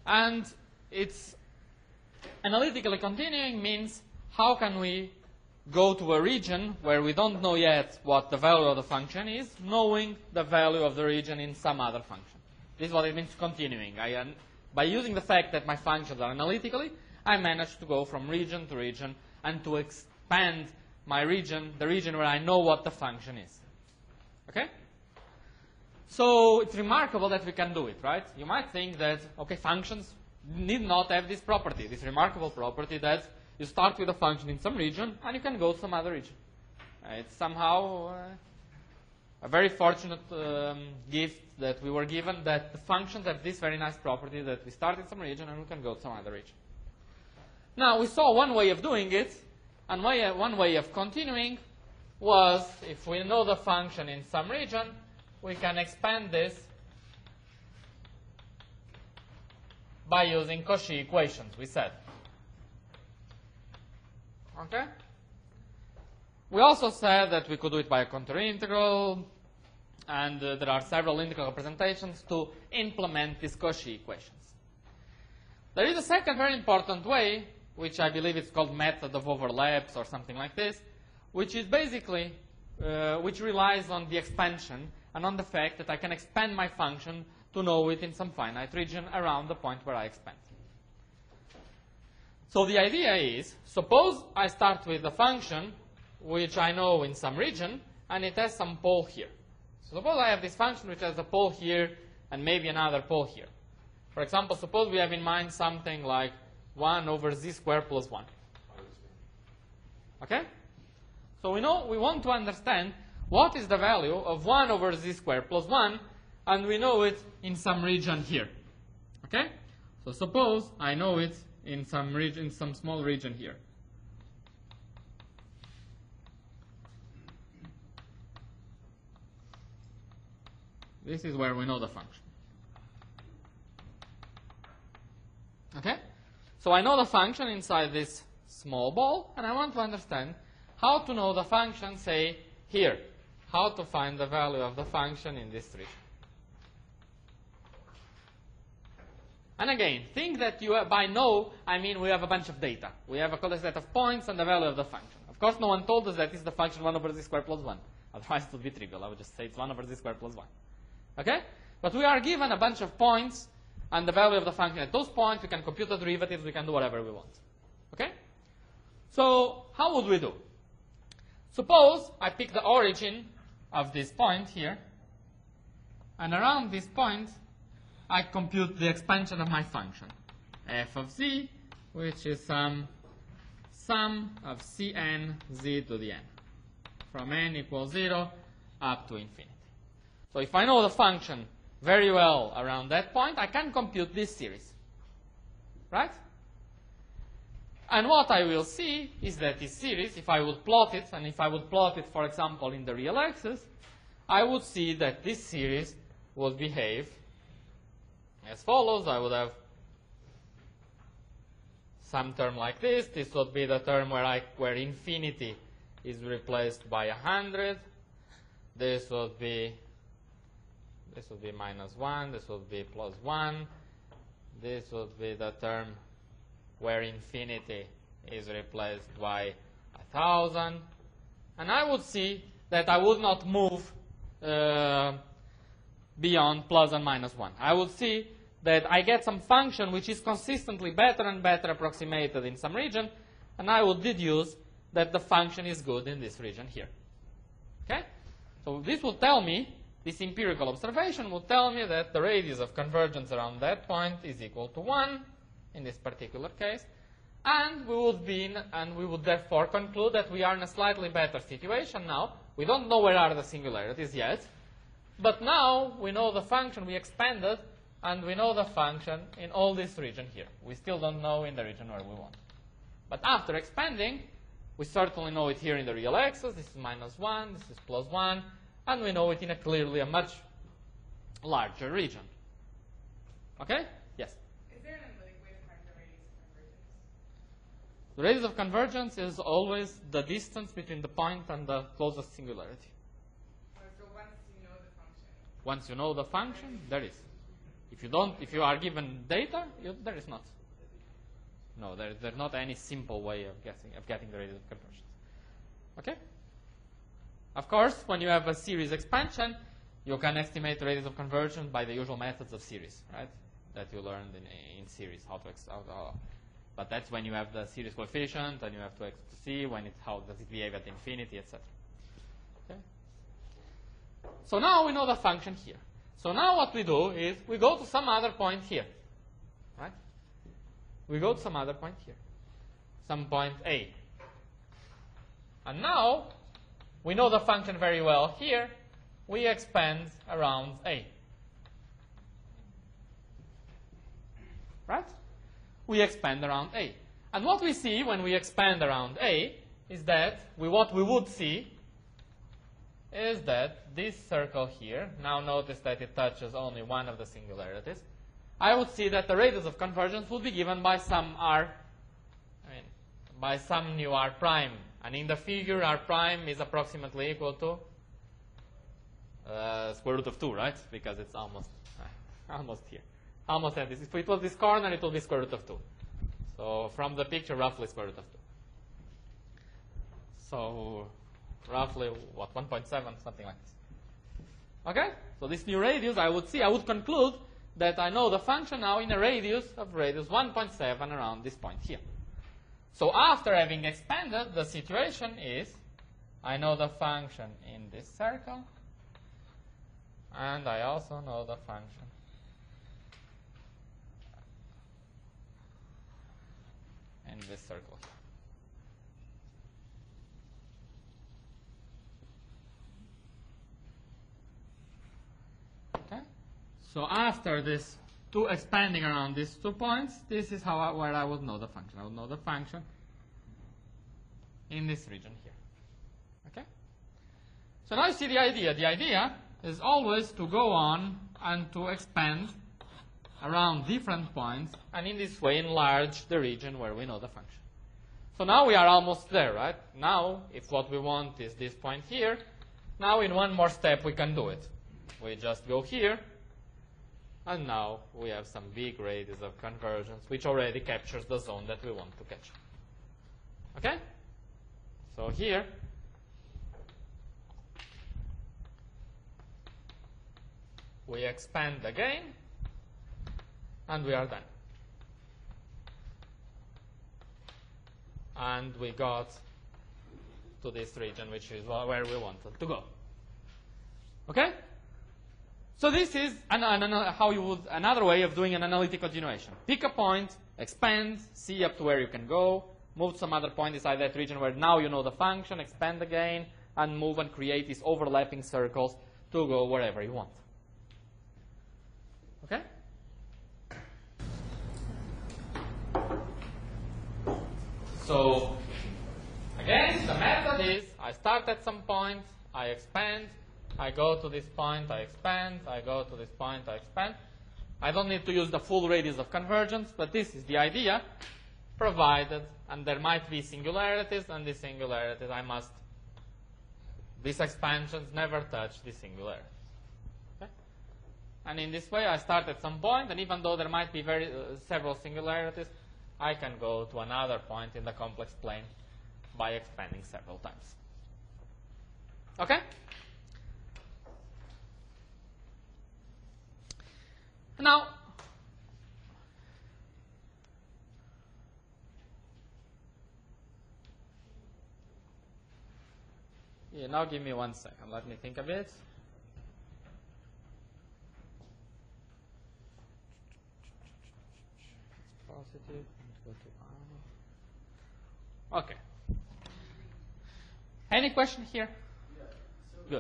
And it's analytically continuing means how can we go to a region where we don't know yet what the value of the function is, knowing the value of the region in some other function. This is what it means continuing. By using the fact that my functions are analytically, I managed to go from region to region and to expand my region, the region where I know what the function is. Okay? So it's remarkable that we can do it, right? You might think that, okay, functions need not have this property, this remarkable property that you start with a function in some region and you can go to some other region. It's somehow a very fortunate gift that we were given, that the functions have this very nice property that we start in some region and we can go to some other region. Now, we saw one way of doing it, and one way of continuing was, if we know the function in some region, we can expand this by using Cauchy equations, we said. Okay? We also said that we could do it by a contour integral, and there are several integral representations to implement these Cauchy equations. There is a second very important way, which I believe is called method of overlaps or something like this, which is basically, which relies on the expansion and on the fact that I can expand my function to know it in some finite region around the point where I expand. So the idea is, suppose I start with a function which I know in some region, and it has some pole here. So suppose I have this function which has a pole here and maybe another pole here. For example, suppose we have in mind something like 1 over z squared plus 1. Okay? So we know we want to understand what is the value of 1 over z squared plus 1, and we know it in some region here. Okay? So suppose I know it in some region, in some small region here. This is where we know the function. Okay? So I know the function inside this small ball, and I want to understand how to know the function, say, here. How to find the value of the function in this region. And again, think that you by know, I mean we have a bunch of data. We have a set of points and the value of the function. Of course, no one told us that it's the function 1 over z squared plus 1. Otherwise, it would be trivial. I would just say it's 1 over z squared plus 1. Okay? But we are given a bunch of points and the value of the function. At those points, we can compute the derivatives. We can do whatever we want. Okay? So how would we do? Suppose I pick the origin of this point here, and around this point, I compute the expansion of my function, f of z, which is some sum of cn z to the n, from n equals 0 up to infinity. So if I know the function very well around that point, I can compute this series. Right? And what I will see is that this series, if I would plot it, and if I would plot it, for example, in the real axis, I would see that this series would behave as follows. I would have some term like this. This would be the term where infinity is replaced by 100. This would be minus 1. This would be plus 1. This would be the term where infinity is replaced by 1,000. And I would see that I would not move beyond plus and minus 1. I would see that I get some function which is consistently better and better approximated in some region, and I would deduce that the function is good in this region here. Okay? So this will tell me, this empirical observation will tell me that the radius of convergence around that point is equal to 1 in this particular case, and we would therefore conclude that we are in a slightly better situation now. We don't know where are the singularities yet, but now we know the function we expanded, and we know the function in all this region here. We still don't know in the region where we want. But after expanding, we certainly know it here in the real axis. This is minus 1, this is plus 1, and we know it in clearly a much larger region. Okay? Yes? Is there an analytic way to find the radius of convergence? The radius of convergence is always the distance between the point and the closest singularity. So once you know the function. Once you know the function, there is. If you are given data, there is not. No, there's not any simple way of getting the radius of convergence. Okay? Of course, when you have a series expansion, you can estimate the radius of convergence by the usual methods of series, right? That you learned in series, but that's when you have the series coefficient, and you have to see how does it behave at infinity, etc. Okay? So now we know the function here. So now what we do is we go to some other point here, right? We go to some other point here, some point A. And now we know the function very well here. We expand around A. Right? We expand around A. And what we see when we expand around A is that what we would see is that this circle here, now notice that it touches only one of the singularities, I would see that the radius of convergence would be given by some r, by some new r prime. And in the figure, r prime is approximately equal to square root of 2, right? Because it's almost here. Almost at this. If it was this corner, it will be square root of 2. So from the picture, roughly square root of 2. So roughly, what, 1.7, something like this. Okay? So this new radius, I would conclude that I know the function now in a radius of radius 1.7 around this point here. So after having expanded, the situation is I know the function in this circle, and I also know the function in this circle here. Okay? So after this expanding around these 2 points, this is where I would know the function. I would know the function in this region here. Okay? So now you see the idea. The idea is always to go on and to expand around different points, and in this way enlarge the region where we know the function. So now we are almost there, right? Now, if what we want is this point here, now in one more step we can do it. We just go here, and now we have some big radius of convergence, which already captures the zone that we want to catch. Okay? So here, we expand again, and we are done. And we got to this region, which is where we wanted to go. Okay? So this is another way of doing an analytic continuation. Pick a point, expand, see up to where you can go, move to some other point inside that region where now you know the function, expand again, and move and create these overlapping circles to go wherever you want. Okay? So, again, the method is I start at some point, I expand, I go to this point, I expand, I go to this point, I expand. I don't need to use the full radius of convergence, but this is the idea, provided, and there might be singularities, and these singularities these expansions never touch the singularity. Okay? And in this way, I start at some point, and even though there might be several singularities, I can go to another point in the complex plane by expanding several times. Okay? Now, now give me 1 second. Let me think a bit. Positive. Go to I. Okay. Any question here? Yeah. So, good.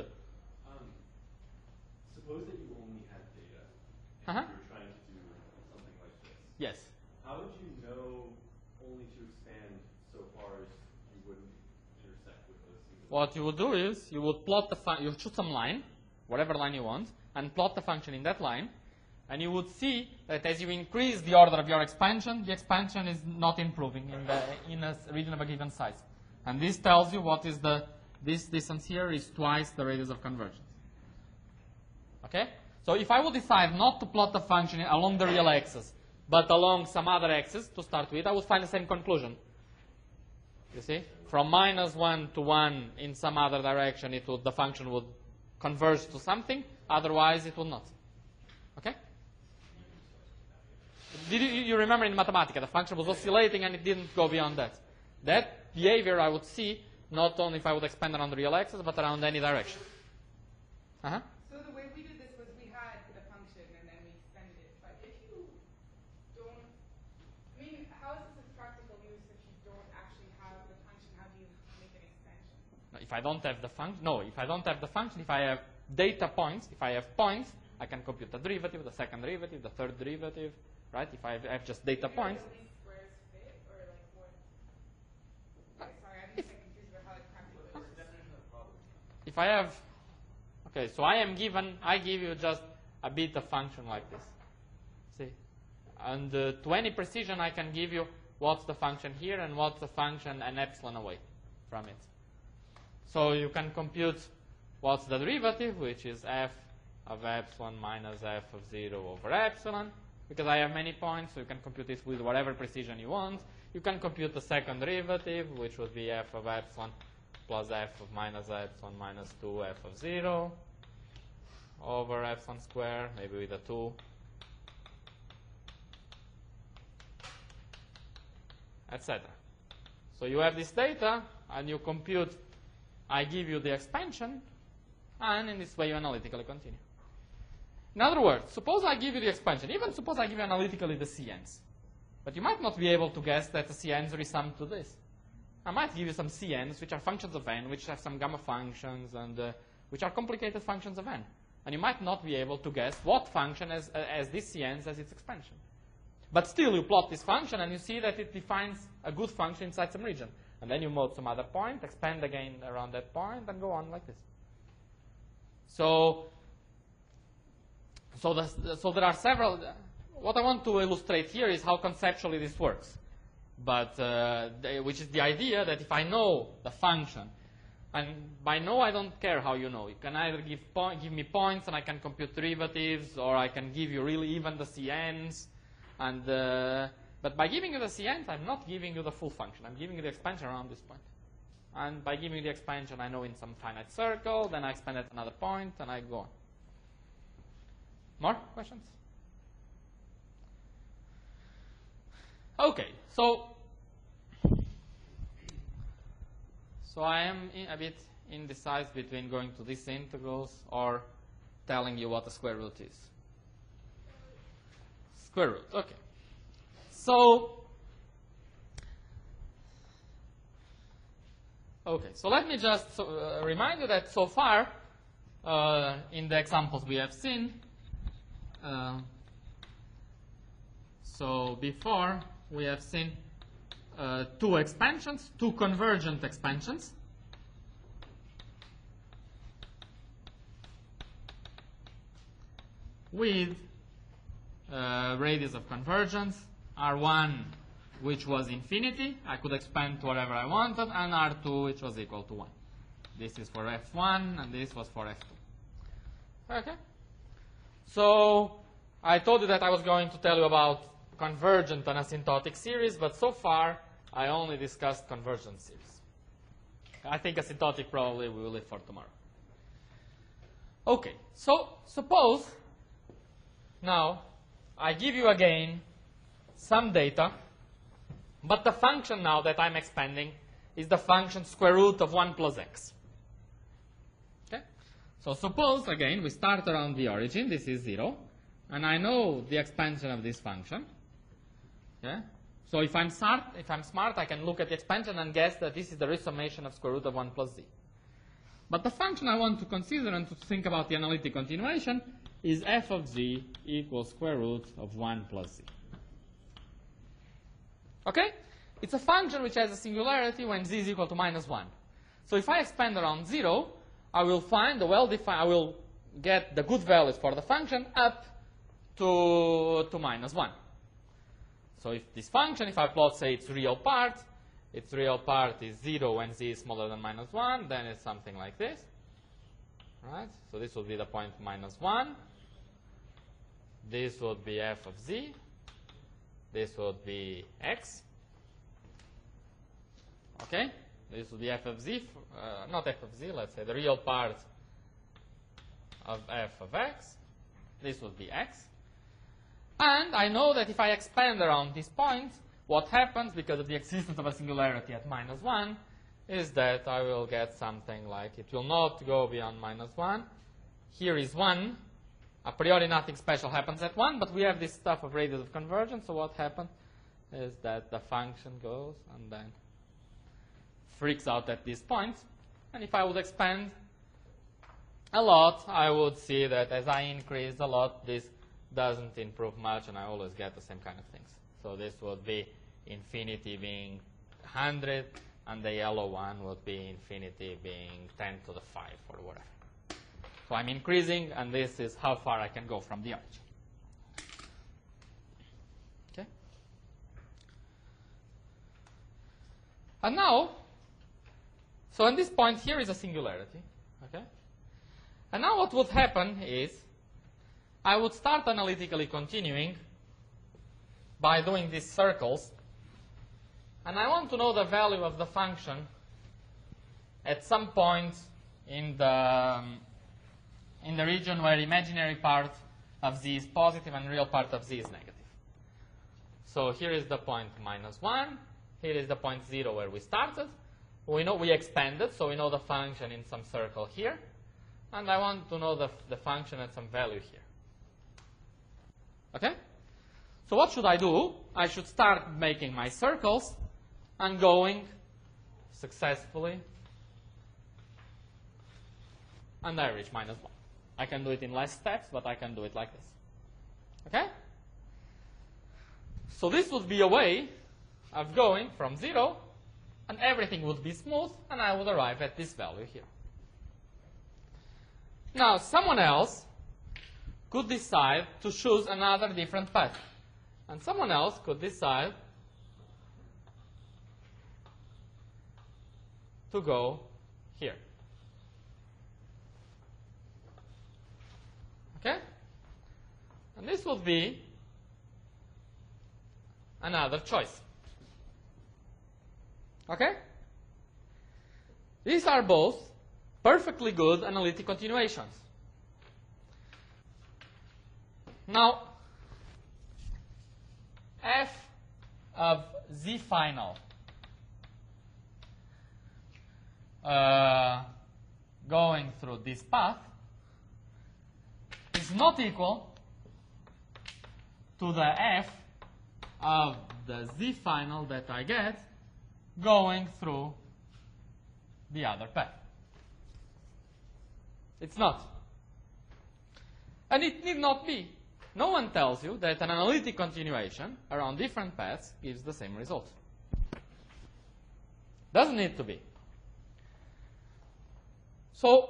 Suppose that you only had data and you're trying to do something like this. Yes. How would you know only to expand so far as you wouldn't intersect with those singularities? What you would do is you would plot you choose some line, whatever line you want, and plot the function in that line. And you would see that as you increase the order of your expansion, the expansion is not improving in a region of a given size. And this tells you what is this distance here is twice the radius of convergence. Okay? So if I would decide not to plot the function along the real axis, but along some other axis to start with, I would find the same conclusion. You see? From -1 to 1 in some other direction, the function would converge to something. Otherwise, it would not. Okay? Did you remember in Mathematica, the function was oscillating and it didn't go beyond that. That behavior I would see not only if I would expand around the real axis, but around any direction. Uh-huh. So the way we did this was we had the function and then we extended it. But if you don't, I mean, how is this a practical use if you don't actually have the function? How do you make an extension? If I don't have the function, if I don't have the function, if I have data points, if I have points, I can compute the derivative, the second derivative, the third derivative, right? If I have just data points. Do these squares fit or like what? Okay, sorry, I'm just confused about how it practically works. If I have, okay, so I give you just a beta function like this. See? And to any precision, I can give you what's the function here and what's the function an epsilon away from it. So you can compute what's the derivative, which is f of epsilon minus f of 0 over epsilon. Because I have many points, so you can compute this with whatever precision you want. You can compute the second derivative, which would be f of epsilon plus f of minus epsilon minus 2 f of 0 over epsilon square, maybe with a 2. Etc. So you have this data, and you compute, I give you the expansion, and in this way you analytically continue. In other words, suppose I give you the expansion, even suppose I give you analytically the CNs. But you might not be able to guess that the CNs resum to this. I might give you some CNs, which are functions of n, which have some gamma functions, and which are complicated functions of n. And you might not be able to guess what function as this CNs as its expansion. But still, you plot this function, and you see that it defines a good function inside some region. And then you mode some other point, expand again around that point, and go on like this. So there are several. What I want to illustrate here is how conceptually this works. But which is the idea that if I know the function, and by know I don't care how you know. You can either give me points and I can compute derivatives, or I can give you really even the CNs. And but by giving you the CNs, I'm not giving you the full function. I'm giving you the expansion around this point. And by giving you the expansion, I know in some finite circle, then I expand at another point, and I go on. More questions? Okay, so I am a bit indecisive between going to these integrals or telling you what the square root is. Square root, okay. So let me just remind you that so far, in the examples we have seen, so before we have seen two expansions, two convergent expansions. With radius of convergence, R1, which was infinity, I could expand to whatever I wanted, and R2, which was equal to 1. This is for F1, and this was for F2. Okay? So I told you that I was going to tell you about convergent and asymptotic series, but so far I only discussed convergent series. I think asymptotic probably we will leave for tomorrow. Okay, so suppose now I give you again some data, but the function now that I'm expanding is the function square root of 1 plus x. Okay? So suppose, again, we start around the origin. This is 0. And I know the expansion of this function. Okay? So if I'm smart, I can look at the expansion and guess that this is the resummation of square root of 1 plus z. But the function I want to consider and to think about the analytic continuation is f of z equals square root of 1 plus z. Okay? It's a function which has a singularity when z is equal to -1. So if I expand around 0, I will find the well-defined, I will get the good values for the function up to -1. So if this function, if I plot, say, its real part is 0 when z is smaller than -1, then it's something like this. Right? So this will be the point -1. this would be f of z, this would be x. Okay? This would be f of z, not f of z, let's say the real part of f of x. This would be x. And I know that if I expand around this point, what happens, because of the existence of a singularity at -1, is that I will get something like, it will not go beyond -1. Here is 1. A priori nothing special happens at 1, but we have this stuff of radius of convergence, so what happens is that the function goes and then freaks out at this point. And if I would expand a lot, I would see that as I increase a lot, this doesn't improve much, and I always get the same kind of things. So this would be infinity being 100, and the yellow one would be infinity being 10 to the 5 or whatever. So I'm increasing, and this is how far I can go from the origin. Okay? And now, so at this point here is a singularity. Okay? And now what would happen is I would start analytically continuing by doing these circles, and I want to know the value of the function at some point in the region where imaginary part of z is positive and real part of z is negative. So here is the point -1. Here is the point 0 where we started. We know we expanded, so we know the function in some circle here. And I want to know the function at some value here. Okay? So what should I do? I should start making my circles and going successfully. And I reach -1. I can do it in less steps, but I can do it like this. Okay? So this would be a way of going from 0, and everything would be smooth, and I would arrive at this value here. Now, someone else could decide to choose another different path. And someone else could decide to go here. Okay? And this would be another choice. Okay? These are both perfectly good analytic continuations. Now, f of z final going through this path is not equal to the f of the z final that I get going through the other path. It's not. And it need not be. No one tells you that an analytic continuation around different paths gives the same result. Doesn't need to be. So,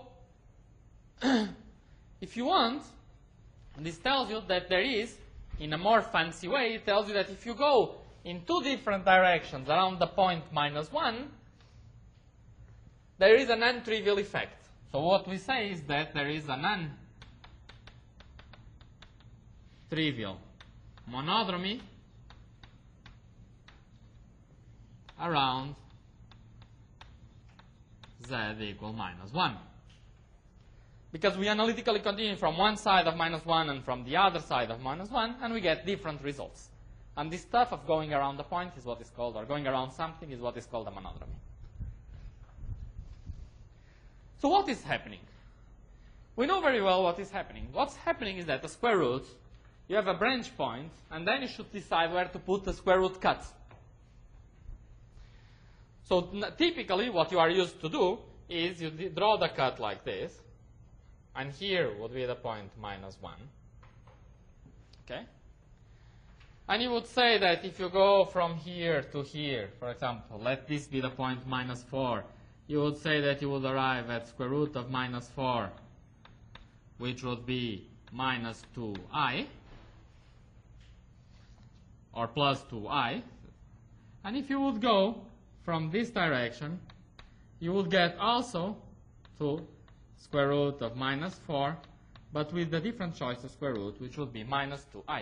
if you want, this tells you that there is, in a more fancy way, it tells you that if you go in two different directions around the point -1, there is a non-trivial effect. So what we say is that there is a non-trivial monodromy around z equal -1. Because we analytically continue from one side of -1 and from the other side of -1, and we get different results. And this stuff of going around the point is what is called, or going around something is what is called a monodromy. So what is happening? We know very well what is happening. What's happening is that the square root, you have a branch point, and then you should decide where to put the square root cut. So typically what you are used to do is you draw the cut like this, and here would be the point -1. Okay? And you would say that if you go from here to here, for example, let this be the point -4, you would say that you would arrive at square root of -4, which would be -2i, or plus 2i. And if you would go from this direction, you would get also to square root of -4, but with the different choice of square root, which would be minus 2i.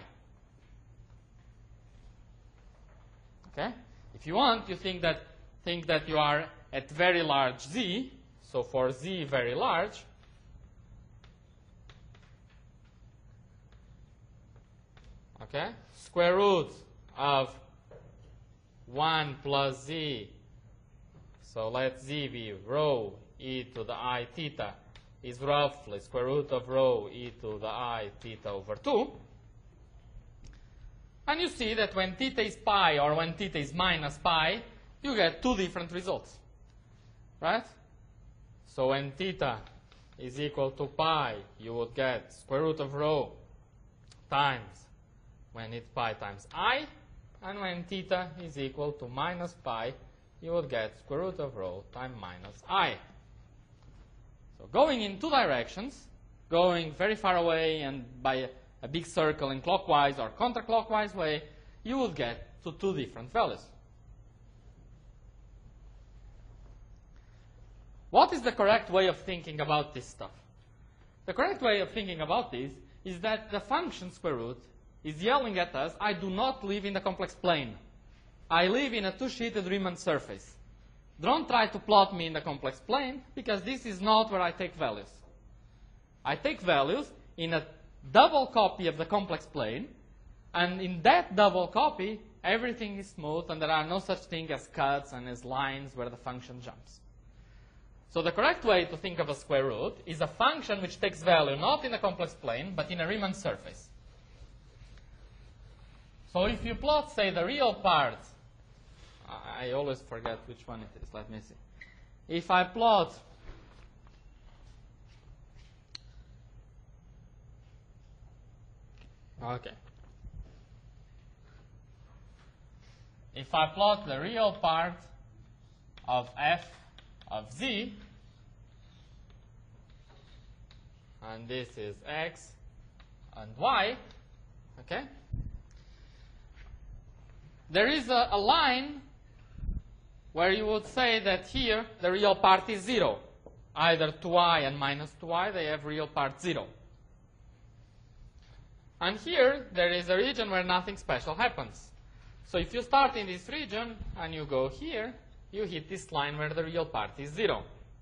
Okay? If you want, you think that you are at very large z, so for z very large, okay, square root of 1 plus z, so let z be rho e to the I theta, is roughly square root of rho e to the I theta over 2. And you see that when theta is pi or when theta is minus pi, you get two different results, right? So when theta is equal to pi, you would get square root of rho times when it's pi times I, and when theta is equal to minus pi, you would get square root of rho times minus I. So going in two directions, going very far away and by a big circle in clockwise or counterclockwise way, you will get to two different values. What is the correct way of thinking about this stuff? The correct way of thinking about this is that the function square root is yelling at us, I do not live in the complex plane. I live in a two-sheeted Riemann surface. Don't try to plot me in the complex plane, because this is not where I take values. I take values in a double copy of the complex plane, and in that double copy, everything is smooth, and there are no such thing as cuts and as lines where the function jumps. So the correct way to think of a square root is a function which takes value not in a complex plane, but in a Riemann surface. So if you plot, say, the real part, I always forget which one it is. Let me see. If I plot if I plot the real part of f of z, and this is x and y, okay, there is a line where you would say that here the real part is 0. Either 2i and minus 2i, they have real part 0. And here there is a region where nothing special happens. So if you start in this region and you go here, you hit this line where the real part is 0.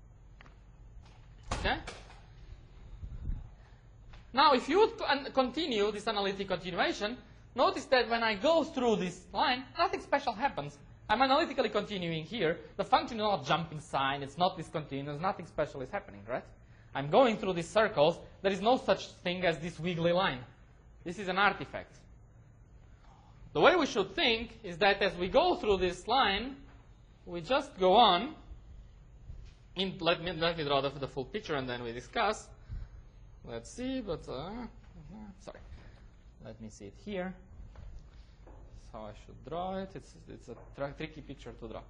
Okay? Now if you continue this analytic continuation, notice that when I go through this line, nothing special happens. I'm analytically continuing here. The function is not jumping sign, it's not discontinuous, nothing special is happening, right? I'm going through these circles. There is no such thing as this wiggly line. This is an artifact. The way we should think is that as we go through this line, we just go on. Let me draw the full picture and then we discuss. Let's see, but sorry. Let me see it here. That's how I should draw it. It's a tricky picture to draw.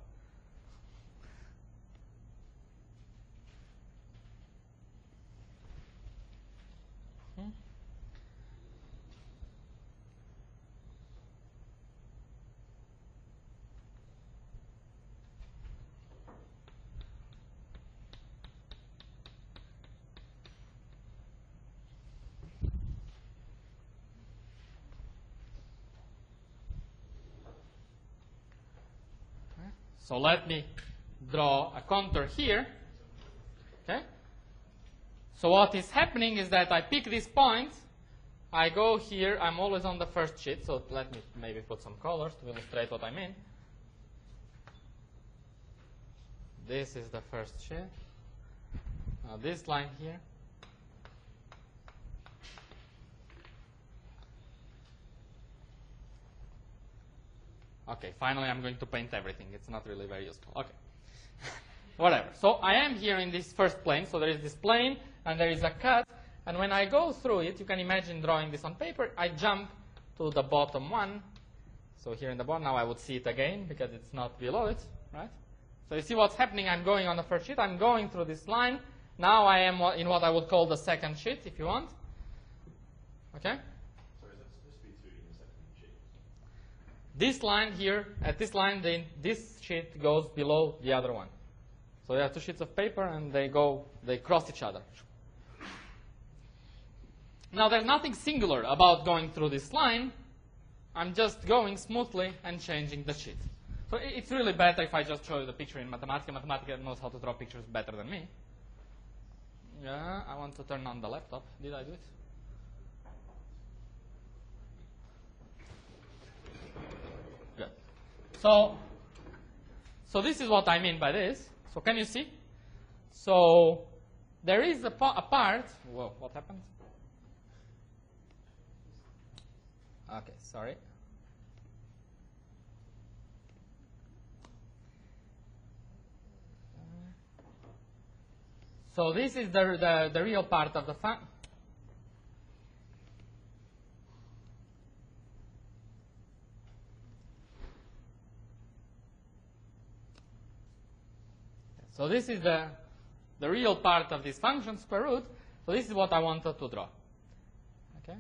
So let me draw a contour here. Okay? So what is happening is that I pick this point, I go here, I'm always on the first sheet, so let me maybe put some colors to illustrate what I mean. This is the first sheet. Now this line here. Okay, finally I'm going to paint everything. It's not really very useful. Okay. Whatever. So I am here in this first plane. So there is this plane, and there is a cut. And when I go through it, you can imagine drawing this on paper. I jump to the bottom one. So here in the bottom, now I would see it again because it's not below it, right? So you see what's happening. I'm going on the first sheet. I'm going through this line. Now I am in what I would call the second sheet, if you want. Okay? This line here, at this line, this sheet goes below the other one. So there are two sheets of paper, and they cross each other. Now there's nothing singular about going through this line. I'm just going smoothly and changing the sheet. So it's really better if I just show you the picture in Mathematica. Mathematica knows how to draw pictures better than me. Yeah, I want to turn on the laptop. Did I do it? Good. So this is what I mean by this. So can you see? So there is a part. Whoa, what happened? Okay, sorry. So this is the real part of the function. So this is the real part of this function, square root. So this is what I wanted to draw. Okay.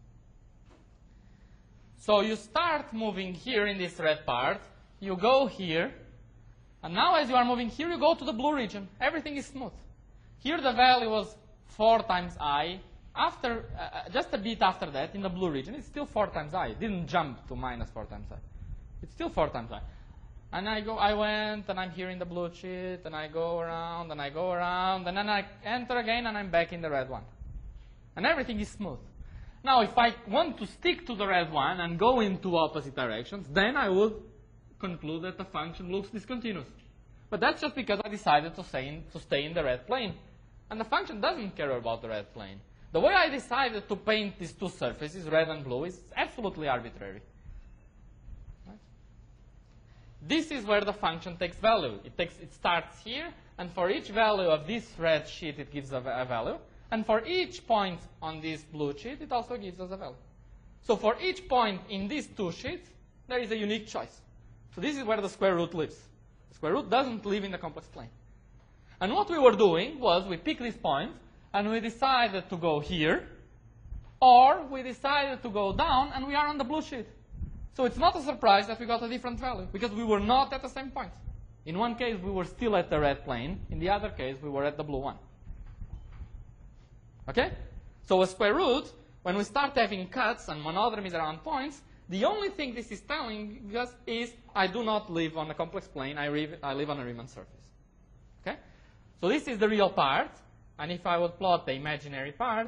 So you start moving here in this red part. You go here. And now as you are moving here, you go to the blue region. Everything is smooth. Here the value was 4 times I. After, just a bit after that, in the blue region, it's still 4 times I. It didn't jump to minus 4 times I. It's still 4 times I. And I went, and I'm here in the blue sheet, and I go around, and I go around, and then I enter again, and I'm back in the red one. And everything is smooth. Now, if I want to stick to the red one and go into opposite directions, then I would conclude that the function looks discontinuous. But that's just because I decided to stay in the red plane. And the function doesn't care about the red plane. The way I decided to paint these two surfaces, red and blue, is absolutely arbitrary. Right? This is where the function takes value. It starts here, and for each value of this red sheet, it gives a value. And for each point on this blue sheet, it also gives us a value. So for each point in these two sheets, there is a unique choice. So this is where the square root lives. The square root doesn't live in the complex plane. And what we were doing was we picked this point, and we decided to go here, or we decided to go down, and we are on the blue sheet. So it's not a surprise that we got a different value, because we were not at the same point. In one case, we were still at the red plane. In the other case, we were at the blue one. Okay? So a square root, when we start having cuts and monodromies around points, the only thing this is telling us is I do not live on a complex plane, I live on a Riemann surface. Okay? So this is the real part, and if I would plot the imaginary part,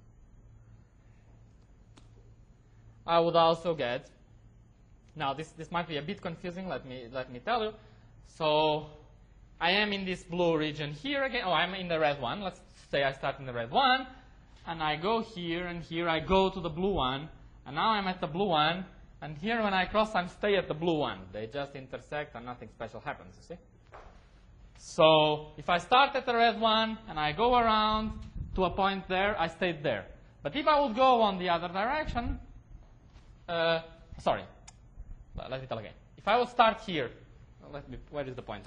I would also get, now this might be a bit confusing, let me tell you. So I am in this blue region here again, I'm in the red one, let's say I start in the red one, and I go here, and here I go to the blue one, and now I'm at the blue one, and here when I cross, I stay at the blue one. They just intersect and nothing special happens, you see? So if I start at the red one, and I go around to a point there, I stayed there. But if I would go on the other direction, sorry, let me tell again. If I would start here, where is the pointer?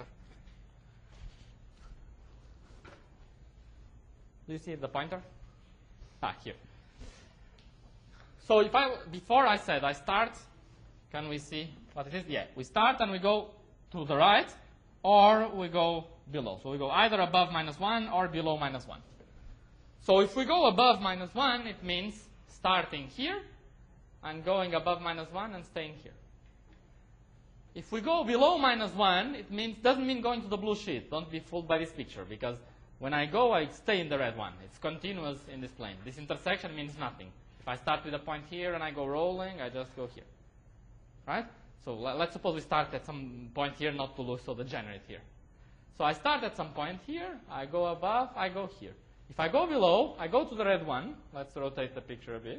Do you see the pointer? Here. So before I said I start, can we see what it is? Yeah, we start and we go to the right, or we go below. So we go either above -1 or below -1. So if we go above -1, it means starting here and going above -1 and staying here. If we go below -1, it doesn't mean going to the blue sheet. Don't be fooled by this picture, because when I go, I stay in the red one. It's continuous in this plane. This intersection means nothing. If I start with a point here and I go rolling, I just go here. Right? So let's suppose we start at some point here, not to look so degenerate here. So I start at some point here, I go above, I go here. If I go below, I go to the red one. Let's rotate the picture a bit.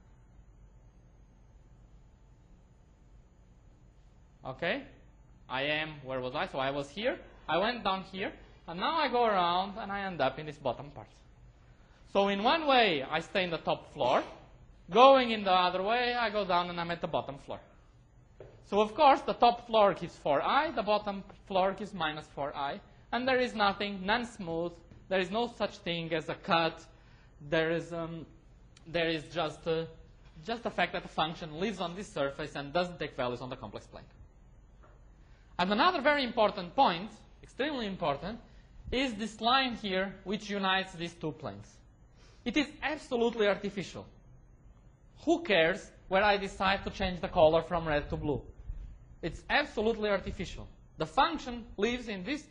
Okay? Where was I? So I was here, I went down here, and now I go around and I end up in this bottom part. So in one way, I stay in the top floor. Going in the other way, I go down and I'm at the bottom floor. So of course, the top floor gives 4i, the bottom floor gives -4i, and there is nothing, non-smooth. There is no such thing as a cut. There is just the fact that the function lives on this surface and doesn't take values on the complex plane. And another very important point, extremely important, is this line here which unites these two planes. it is absolutely artificial. Who cares where I decide to change the color from red to blue? It's absolutely artificial. The function lives in this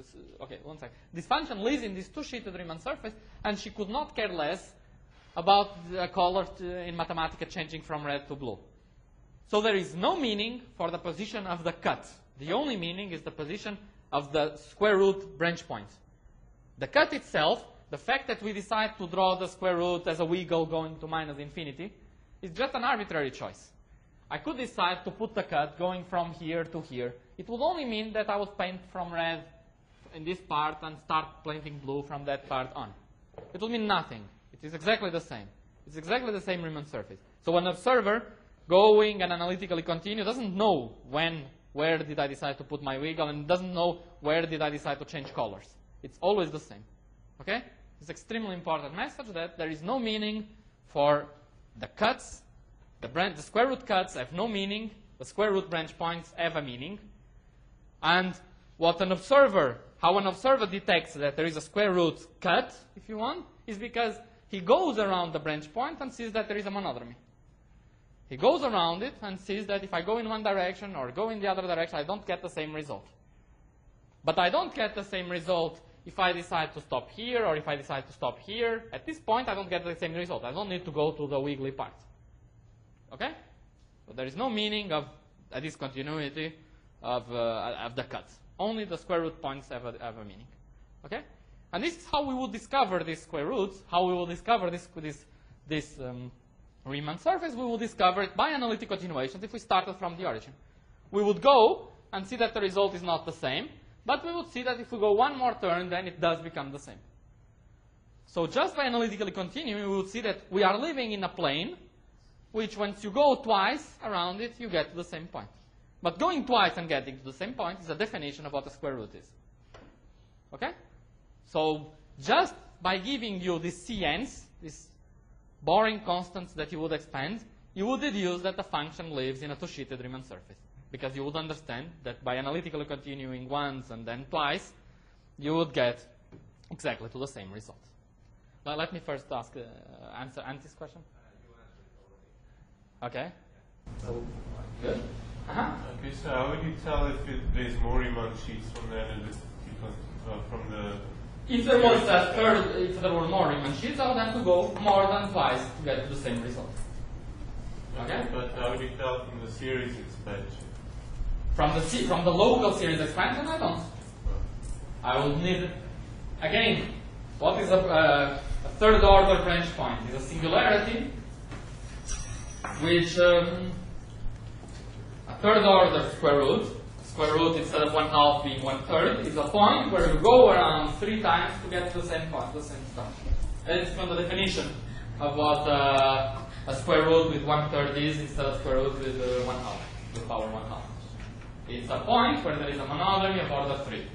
This function lives in this two-sheeted Riemann surface, and she could not care less about the color in Mathematica changing from red to blue. So there is no meaning for the position of the cut. The only meaning is the position of the square root branch point. The cut itself, the fact that we decide to draw the square root as a wiggle going to minus infinity, is just an arbitrary choice. I could decide to put the cut going from here to here. It would only mean that I would paint from red in this part and start painting blue from that part on. It will mean nothing. It is exactly the same. It's exactly the same Riemann surface. So an observer going and analytically continue doesn't know where did I decide to put my wiggle, and doesn't know where did I decide to change colors. It's always the same. Okay? It's an extremely important message that there is no meaning for the cuts. The square root cuts have no meaning. The square root branch points have a meaning. And how an observer detects that there is a square root cut, if you want, is because he goes around the branch point and sees that there is a monodromy. He goes around it and sees that if I go in one direction or go in the other direction, I don't get the same result. But I don't get the same result if I decide to stop here or if I decide to stop here. At this point, I don't get the same result. I don't need to go to the wiggly part. Okay? So there is no meaning of a discontinuity of the cuts. Only the square root points have a meaning. Okay? And this is how we would discover these square roots, how we will discover this Riemann surface. We will discover it by analytic continuations if we started from the origin. We would go and see that the result is not the same, but we would see that if we go one more turn, then it does become the same. So just by analytically continuing, we would see that we are living in a plane, which once you go twice around it, you get to the same point. But going twice and getting to the same point is a definition of what a square root is. Okay? So just by giving you these Cn's, these boring constants that you would expand, you would deduce that the function lives in a two-sheeted Riemann surface. Because you would understand that by analytically continuing once and then twice, you would get exactly to the same result. Well, let me first answer Anti's question. Okay. So, good. Okay, so how would you tell if there's more Riemann sheets from the from the? If there was if there were more Riemann sheets, I would have to go more than twice to get to the same result. Okay. But how would you tell from the series expansion? From the local series expansion, I don't. I would need again. What is a third order branch point? It's a singularity, which a third order square root instead of 1/2 being 1/3 is a point where you go around 3 times to get to the same point, the same stuff. That is from the definition of what a square root with 1/3 is instead of square root with 1/2, the power 1/2. It's a point where there is a monodromy of order 3.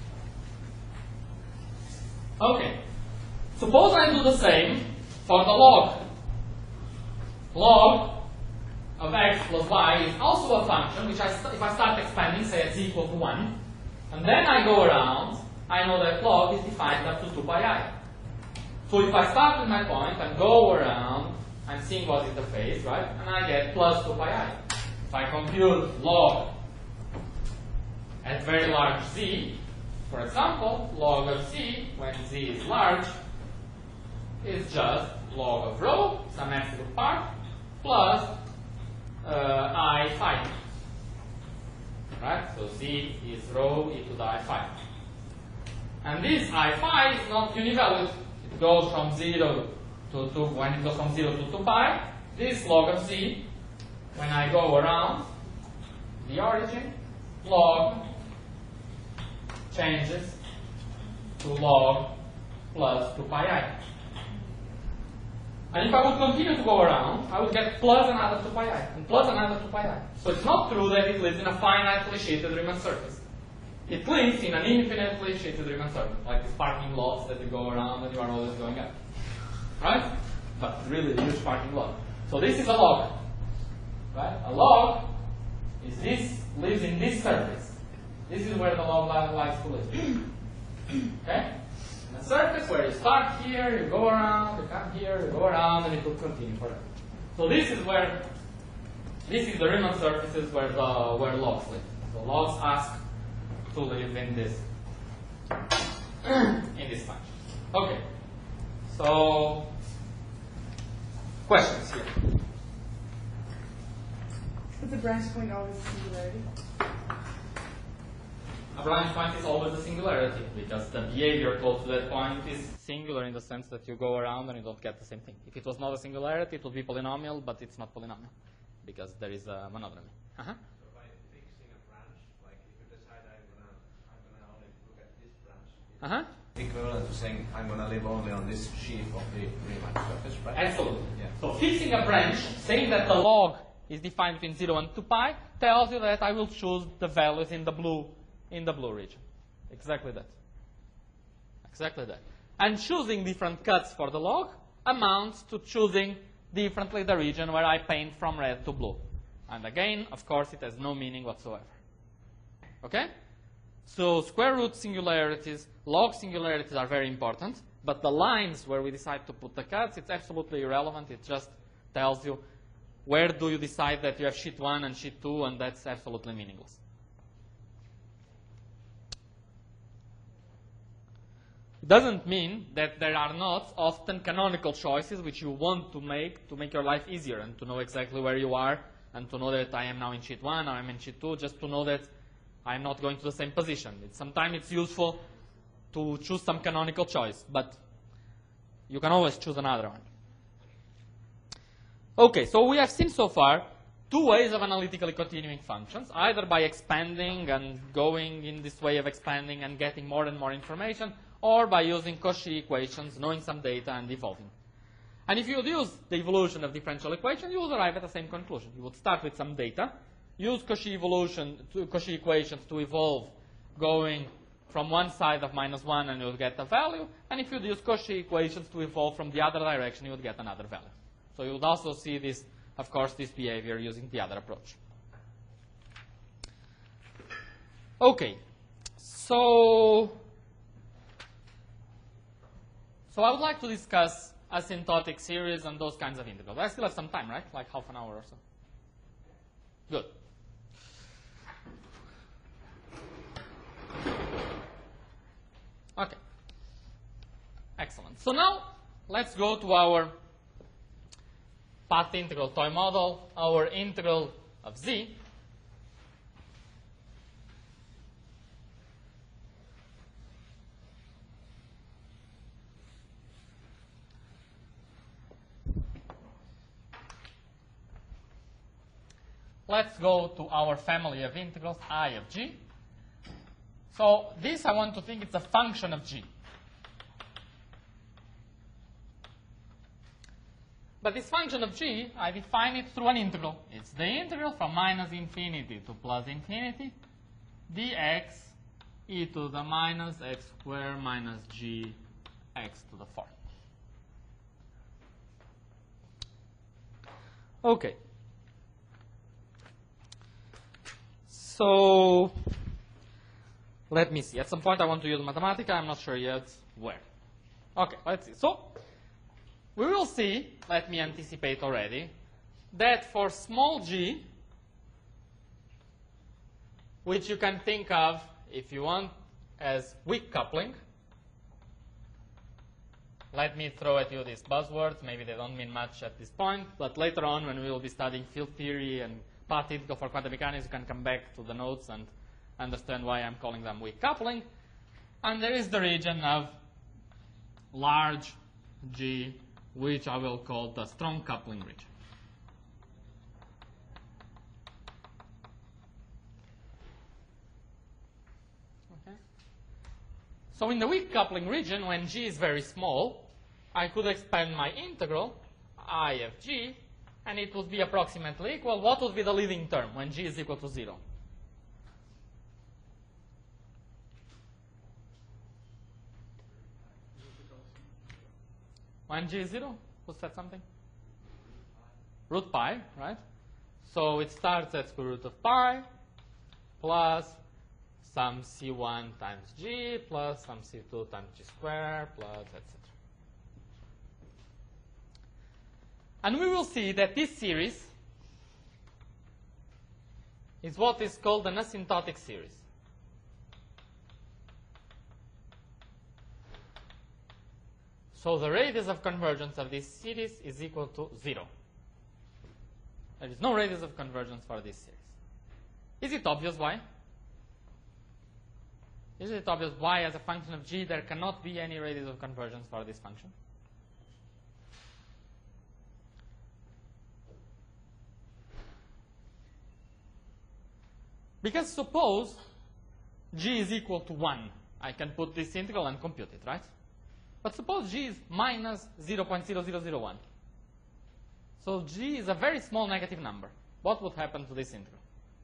Okay. Suppose I do the same for the log. Log of x plus y is also a function which if I start expanding, say at z equal to 1, and then I go around, I know that log is defined up to 2 pi I. So if I start with my point and go around, I'm seeing what is the phase, right? And I get plus 2 pi I. If I compute log at very large z, for example, log of z, when z is large, is just log of rho, some absolute part, plus I phi. Right? So z is rho e to the I phi. And this I phi is not univalued. It goes from 0 to 2. When it goes from 0 to 2 pi, this log of z, when I go around the origin, log changes to log plus 2 pi I. And if I would continue to go around, I would get plus another 2 pi I, and plus another 2 pi I. So it's not true that it lives in a finitely shaded Riemann surface. It lives in an infinitely shaded Riemann surface, like these parking lots that you go around and you are always going up. Right? But really huge parking lot. So this is a log. Right? A log lives in this surface. This is where the log likes to live. Okay? In a surface where you start here, you go around, you come here, you go around, and it will continue forever. So this is the Riemann surfaces where logs live. So logs ask to live in this function. Okay. So questions here. Is the branch point always singularity? A branch point is always a singularity because the behavior close to that point is singular in the sense that you go around and you don't get the same thing. If it was not a singularity, it would be polynomial, but it's not polynomial because there is a monodromy. So by fixing a branch, like if you decide I'm gonna only look at this branch, equivalent to saying I'm gonna live only on this sheaf of the Riemann surface, right? Absolutely. Yeah. So fixing a branch, saying that the log is defined between 0 and 2 pi, tells you that I will choose the values in the blue region. Exactly that. Exactly that. And choosing different cuts for the log amounts to choosing differently the region where I paint from red to blue. And again, of course, it has no meaning whatsoever. Okay? So square root singularities, log singularities are very important, but the lines where we decide to put the cuts, it's absolutely irrelevant. It just tells you where do you decide that you have sheet 1 and sheet 2, and that's absolutely meaningless. It doesn't mean that there are not often canonical choices which you want to make your life easier and to know exactly where you are and to know that I am now in sheet 1 or I'm in sheet 2, just to know that I'm not going to the same position. Sometimes it's useful to choose some canonical choice, but you can always choose another one. Okay, so we have seen so far two ways of analytically continuing functions, either by expanding and going in this way of expanding and getting more and more information, or by using Cauchy equations, knowing some data and evolving. And if you would use the evolution of differential equations, you would arrive at the same conclusion. You would start with some data, use Cauchy equations to evolve going from one side of -1 and you would get a value, and if you would use Cauchy equations to evolve from the other direction, you would get another value. So you would also see this, of course, this behavior using the other approach. Okay, so I would like to discuss asymptotic series and those kinds of integrals. I still have some time, right? Like half an hour or so. Good. Okay. Excellent. So now let's go to our path integral toy model, our integral of z. Let's go to our family of integrals, I of g. So this I want to think it's a function of g. But this function of g, I define it through an integral. It's the integral from -infinity to +infinity dx e to the minus x squared minus g x to the 4. Okay. So let me see. At some point I want to use Mathematica. I'm not sure yet where. Okay, let's see. So we will see, let me anticipate already, that for small g, which you can think of, if you want, as weak coupling. Let me throw at you these buzzwords. Maybe they don't mean much at this point, but later on when we will be studying field theory and path integral for quantum mechanics, you can come back to the notes and understand why I'm calling them weak coupling. And there is the region of large g, which I will call the strong coupling region. Okay. So in the weak coupling region, when g is very small, I could expand my integral, I of g, and it would be approximately equal. What would be the leading term when g is equal to 0? When g is 0? Who said something? Root pi, right? So it starts at square root of pi plus some c1 times g plus some c2 times g squared plus etc. And we will see that this series is what is called an asymptotic series. So the radius of convergence of this series is equal to 0. There is no radius of convergence for this series. Is it obvious why? Is it obvious why, as a function of g, there cannot be any radius of convergence for this function? Because suppose g is equal to 1. I can put this integral and compute it, right? But suppose g is minus 0.0001. So g is a very small negative number. What would happen to this integral?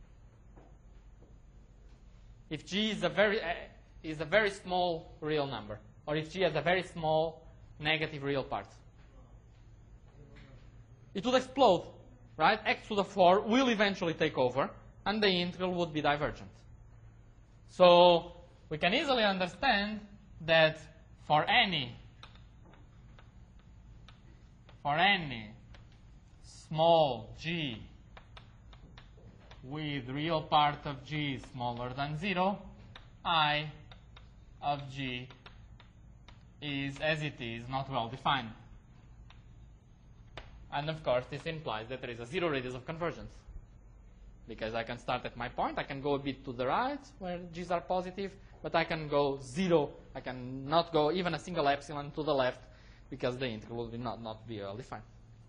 If g is a very small real number, or if g has a very small negative real part, it would explode, right? X to the 4 will eventually take over, and the integral would be divergent. So we can easily understand that for any small g with real part of g smaller than 0, I of g is, as it is, not well defined. And of course, this implies that there is a 0 radius of convergence. Because I can start at my point, I can go a bit to the right where g's are positive, but I can go 0, I can not go even a single epsilon to the left because the integral will not be well defined.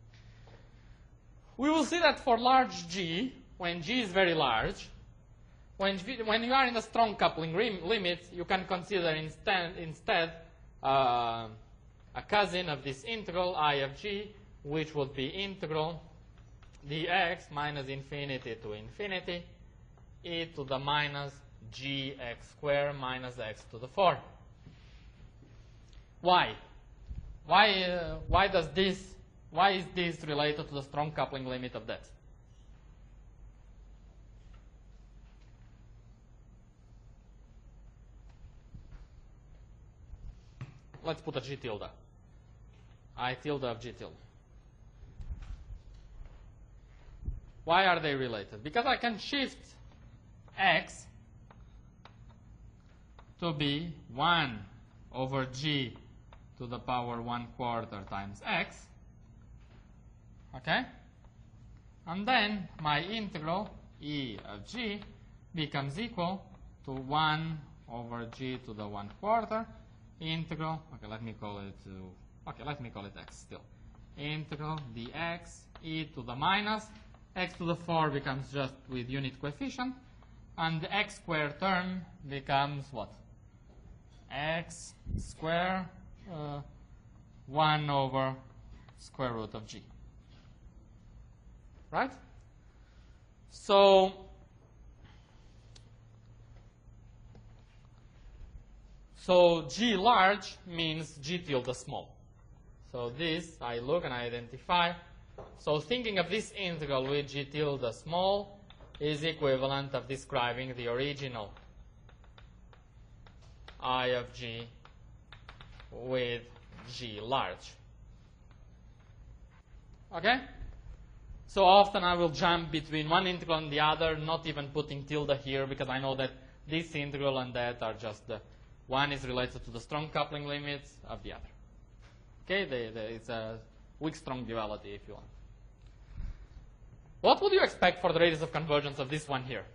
We will see that for large g, when g is very large, when you are in a strong coupling limit, you can consider instead a cousin of this integral, I of g, which would be integral dx minus infinity to infinity e to the minus gx squared minus x to the 4. Why? Why is this related to the strong coupling limit of that? Let's put a g tilde. I tilde of g tilde. Why are they related? Because I can shift x to be 1 over g to the power 1/4 times x. Okay? And then my integral e of g becomes equal to 1 over g to the 1/4 integral, let me call it x still. Integral dx e to the minus x to the 4 becomes just with unit coefficient, and the x squared term becomes what? X squared 1 over square root of g. Right? So g large means g tilde small. So this I look and I identify. So thinking of this integral with g tilde small is equivalent of describing the original I of g with g large. Okay? So often I will jump between one integral and the other, not even putting tilde here, because I know that this integral and that are just one is related to the strong coupling limits of the other. Okay? It's a weak-strong duality, if you want. What would you expect for the radius of convergence of this one here?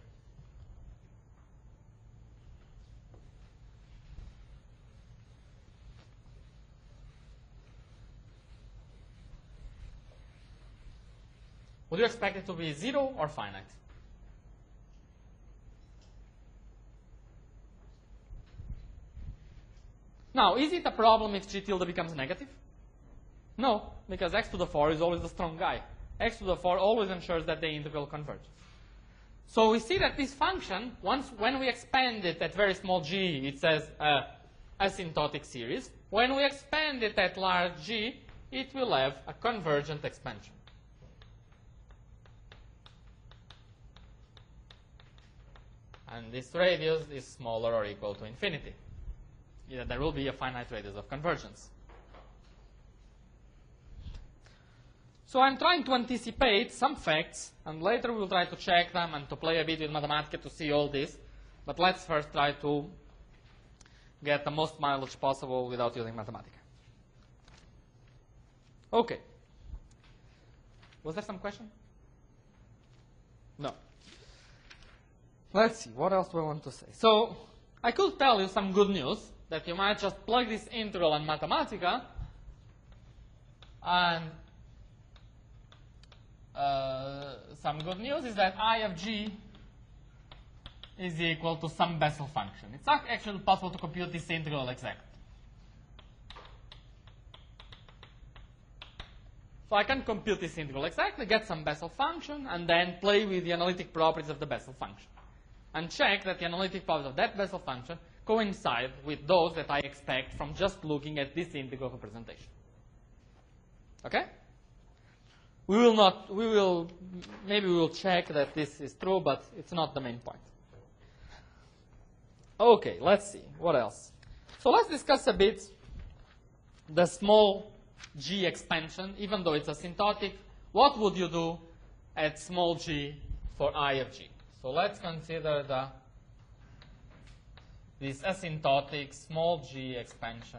Would you expect it to be 0 or finite? Now, is it a problem if g tilde becomes negative? No, because x to the 4 is always the strong guy. X to the 4 always ensures that the integral converges. So we see that this function, when we expand it at very small g, it says asymptotic series. When we expand it at large g, it will have a convergent expansion. and this radius is smaller or equal to infinity. Yeah, there will be a finite radius of convergence. So I'm trying to anticipate some facts, and later we'll try to check them and to play a bit with Mathematica to see all this. But let's first try to get the most mileage possible without using Mathematica. Okay. Was there some question? No. Let's see, what else do I want to say? So, I could tell you some good news, that you might just plug this integral in Mathematica, and some good news is that I of g is equal to some Bessel function. It's not actually possible to compute this integral exactly. So I can compute this integral exactly, get some Bessel function, and then play with the analytic properties of the Bessel function. And check that the analytic properties of that Bessel function coincide with those that I expect from just looking at this integral representation. Okay? Maybe we will check that this is true, but it's not the main point. Okay, let's see, what else? So let's discuss a bit the small g expansion. Even though it's asymptotic, what would you do at small g for I of g? So let's consider this asymptotic small g expansion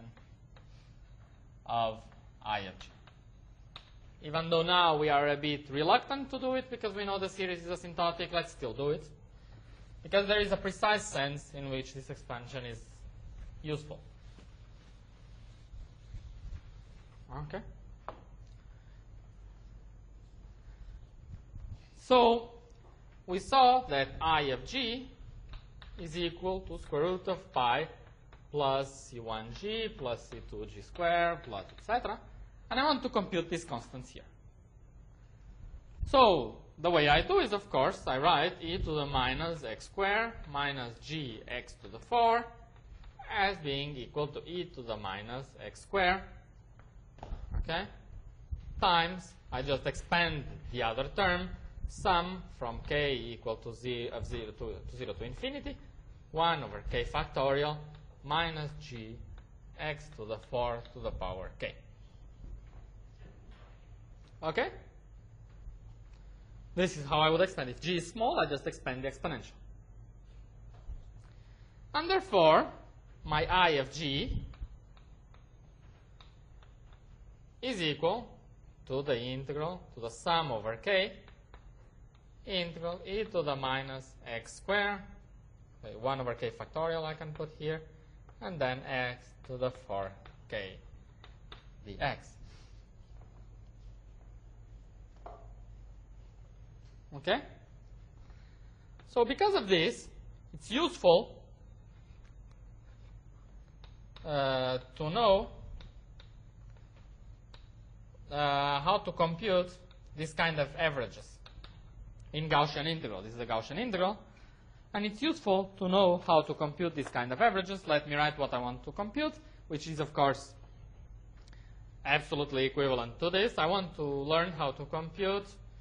of I of g. Even though now we are a bit reluctant to do it because we know the series is asymptotic, let's still do it. Because there is a precise sense in which this expansion is useful. Okay. So we saw that I of g is equal to square root of pi plus c1g plus c2g squared plus etc. And I want to compute these constants here. So the way I do is, of course, I write e to the minus x squared minus g x to the 4 as being equal to e to the minus x squared, okay, times, I just expand the other term, sum from k equal to 0 to infinity, 1 over k factorial minus g x to the 4 to the power k. Okay? This is how I would expand. If g is small, I just expand the exponential. And therefore, my I of g is equal to the integral to the sum over k integral e to the minus x squared, 1 over k factorial I can put here, and then x to the 4k dx. Okay? So because of this, it's useful to know how to compute this kind of averages in Gaussian integral. This is a Gaussian integral. And it's useful to know how to compute this kind of averages. Let me write what I want to compute, which is, of course, absolutely equivalent to this. I want to learn how to compute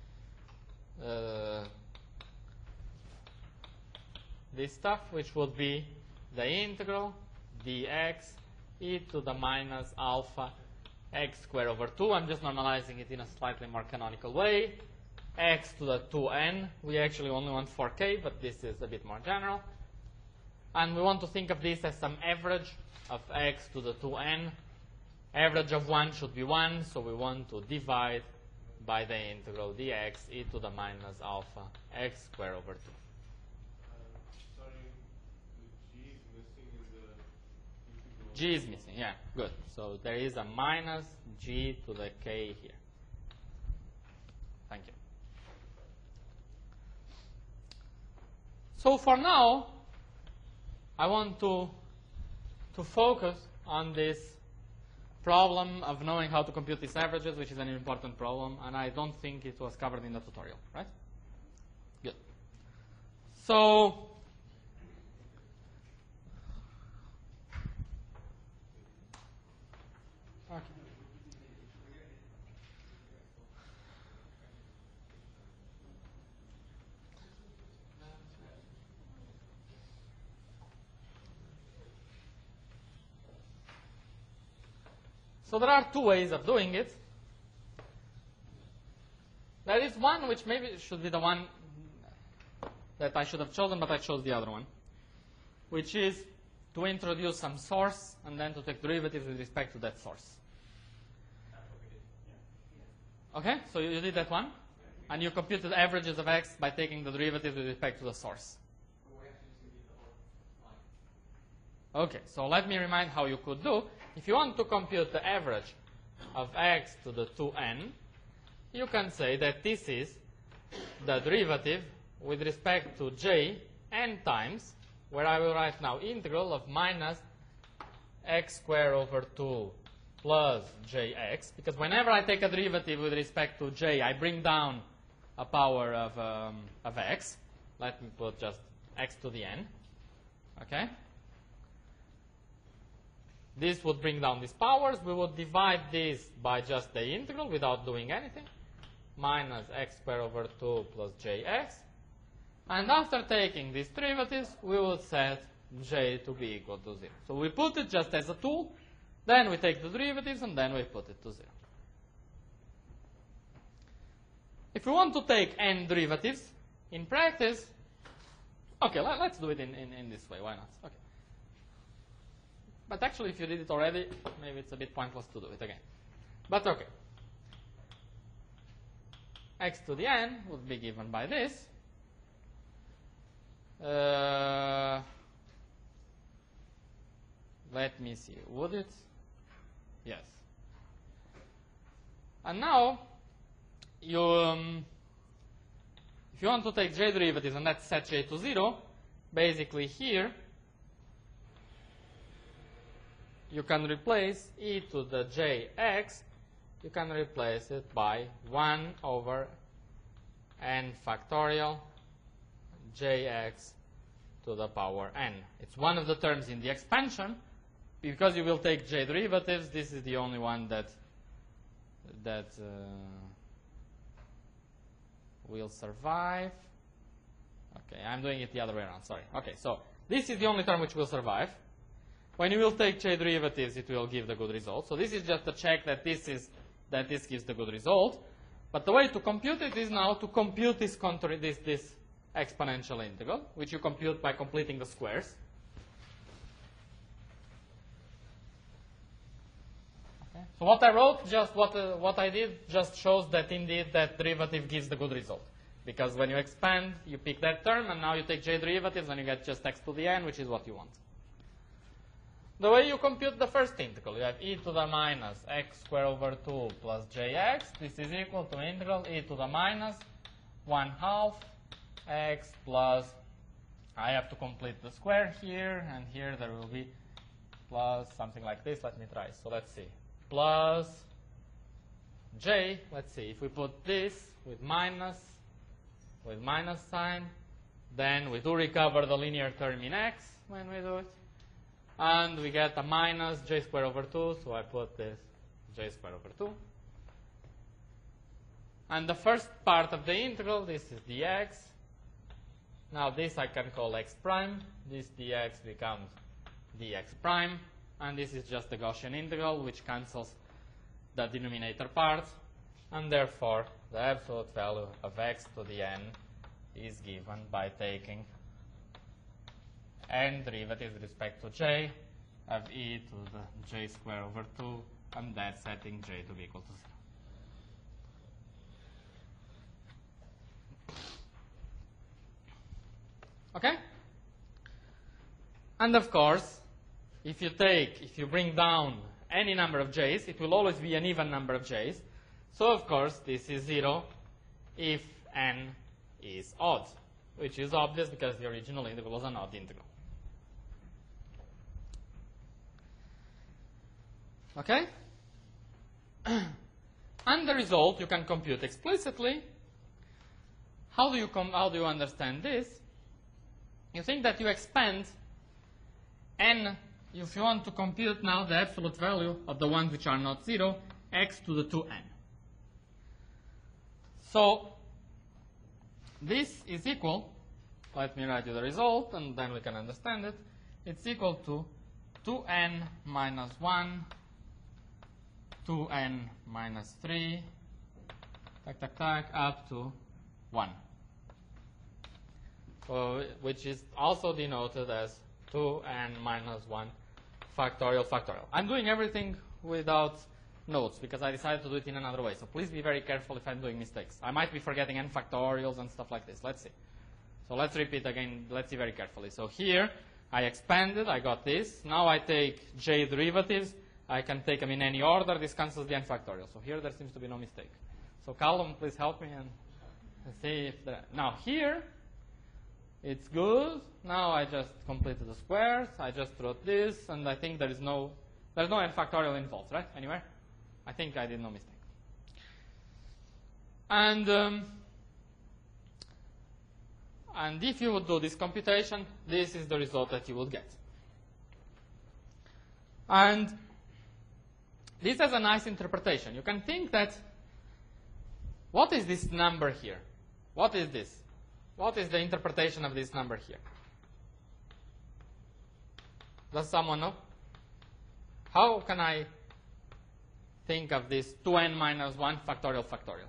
this stuff, which would be the integral dx e to the minus alpha x squared over 2. I'm just normalizing it in a slightly more canonical way. X to the 2n. We actually only want 4k, but this is a bit more general. And we want to think of this as some average of x to the 2n. Average of 1 should be 1, so we want to divide by the integral dx e to the minus alpha x squared over 2. Sorry, the g is missing in the integral. G is missing, yeah, good. So there is a minus g to the k here. Thank you. So for now, I want to focus on this problem of knowing how to compute these averages, which is an important problem, and I don't think it was covered in the tutorial, right? Good. So okay. So there are two ways of doing it. There is one which maybe should be the one that I should have chosen, but I chose the other one, which is to introduce some source and then to take derivatives with respect to that source. Okay, so you did that one, and you computed averages of x by taking the derivatives with respect to the source. Okay, so let me remind how you could do. If you want to compute the average of x to the 2n, you can say that this is the derivative with respect to j n times, where I will write now integral of minus x squared over 2 plus jx, because whenever I take a derivative with respect to j, I bring down a power of x. Let me put just x to the n. Okay? This would bring down these powers. We would divide this by just the integral without doing anything. Minus x squared over 2 plus jx. And after taking these derivatives, we would set j to be equal to 0. So we put it just as a tool. Then we take the derivatives, and then we put it to 0. If we want to take n derivatives, in practice, okay, let's do it in this way. Why not? Okay. But actually, if you did it already, maybe it's a bit pointless to do it again. But okay. X to the n would be given by this. Let me see. Would it? Yes. And now, if you want to take j derivatives and let's set j to 0, basically here, you can replace e to the jx, you can replace it by 1 over n factorial jx to the power n. It's one of the terms in the expansion. Because you will take j derivatives, this is the only one that will survive. Okay, I'm doing it the other way around, sorry. Okay, so this is the only term which will survive. When you will take j derivatives, it will give the good result. So this is just a check that this gives the good result. But the way to compute it is now to compute this exponential integral, which you compute by completing the squares. Okay. So what I wrote, just what I did, just shows that indeed that derivative gives the good result. Because when you expand, you pick that term, and now you take j derivatives, and you get just x to the n, which is what you want. The way you compute the first integral, you have e to the minus x squared over 2 plus jx. This is equal to integral e to the minus 1/2 x plus, I have to complete the square here, and here there will be plus something like this. Let me try. So let's see. Plus j, let's see, if we put this with minus sign, then we do recover the linear term in x when we do it. And we get a minus j squared over 2, so I put this j squared over 2. And the first part of the integral, this is dx. Now this I can call x prime. This dx becomes dx prime. And this is just the Gaussian integral, which cancels the denominator part. And therefore, the absolute value of x to the n is given by taking n derivatives with respect to j of e to the j squared over 2, and that's setting j to be equal to 0. Okay? And of course, if you bring down any number of j's, it will always be an even number of j's. So of course, this is 0 if n is odd, which is obvious because the original integral was an odd integral. Okay? And the result you can compute explicitly. How do you understand this? You think that you expand n, if you want to compute now the absolute value of the ones which are not 0, x to the 2n. So this is equal, let me write you the result and then we can understand it. It's equal to 2n minus 1 2n minus 3, up to 1. So, which is also denoted as 2n minus 1 factorial. I'm doing everything without notes because I decided to do it in another way. So please be very careful if I'm doing mistakes. I might be forgetting n factorials and stuff like this. Let's see. So let's repeat again. Let's see very carefully. So here I expanded. I got this. Now I take j derivatives. I can take them in any order. This cancels the n factorial. So here there seems to be no mistake. So Callum, please help me and see if there. Now here it's good. Now I just completed the squares. I just wrote this, and I think there's no n factorial involved, right? Anywhere? I think I did no mistake. And if you would do this computation, this is the result that you would get. And this has a nice interpretation. You can think that, what is this number here? What is this? What is the interpretation of this number here? Does someone know? How can I think of this 2n minus 1 factorial?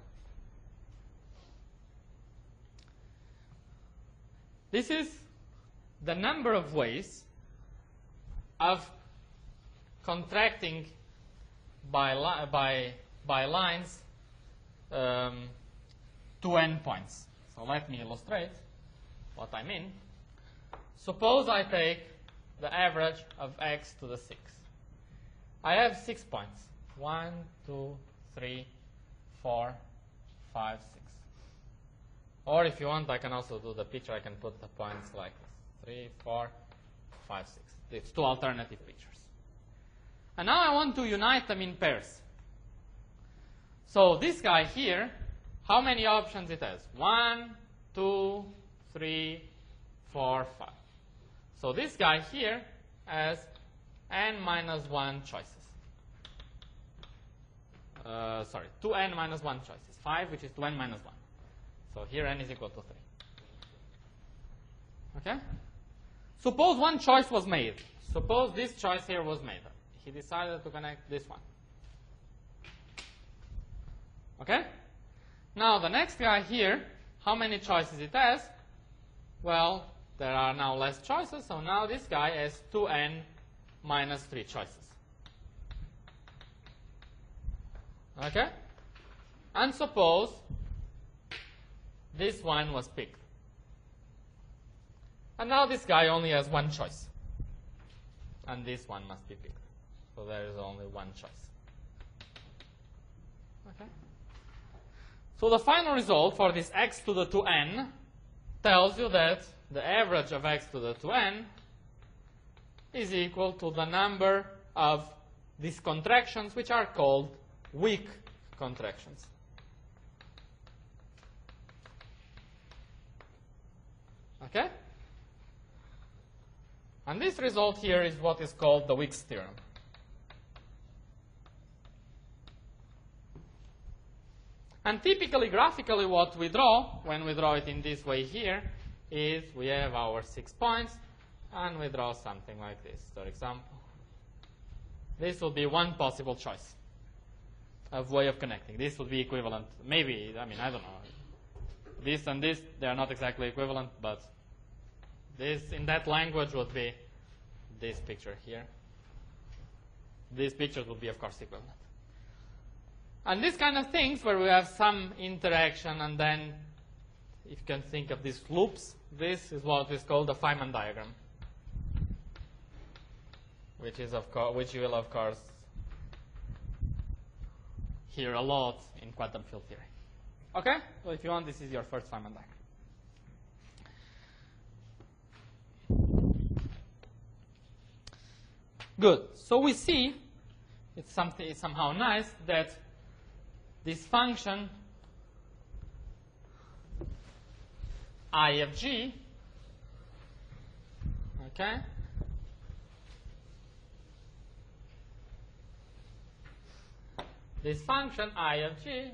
This is the number of ways of contracting by lines to n points. So let me illustrate what I mean. Suppose I take the average of x to the 6. I have 6 points. 1, 2, 3, 4, 5, 6. Or if you want, I can also do the picture. I can put the points like this. 3, 4, 5, 6. It's two alternative pictures. And now I want to unite them in pairs. So this guy here, how many options it has? 1, 2, 3, 4, 5. So this guy here has n minus 1 choices. 2n minus 1 choices. 5, which is 2n minus 1. So here n is equal to 3. Okay? Suppose one choice was made. Suppose this choice here was made. He decided to connect this one. Okay? Now the next guy here, how many choices it has? Well, there are now less choices, so now this guy has 2n minus 3 choices. Okay? And suppose this one was picked. And now this guy only has one choice. And this one must be picked. So there is only one choice. Okay? So the final result for this x to the 2n tells you that the average of x to the 2n is equal to the number of these contractions, which are called weak contractions. Okay? And this result here is what is called the Wick's theorem. And typically, graphically, what we draw, when we draw it in this way here, is we have our 6 points, and we draw something like this. For example, this will be one possible choice of way of connecting. This would be equivalent. Maybe, I mean, I don't know. This and this, they are not exactly equivalent, but this in that language would be this picture here. These pictures would be, of course, equivalent. And these kind of things where we have some interaction, and then if you can think of these loops, this is what is called the Feynman diagram, which is which you will of course hear a lot in quantum field theory. Okay? So if you want, this is your first Feynman diagram. Good. So we see it's somehow nice that this function I of g, okay, this function I of g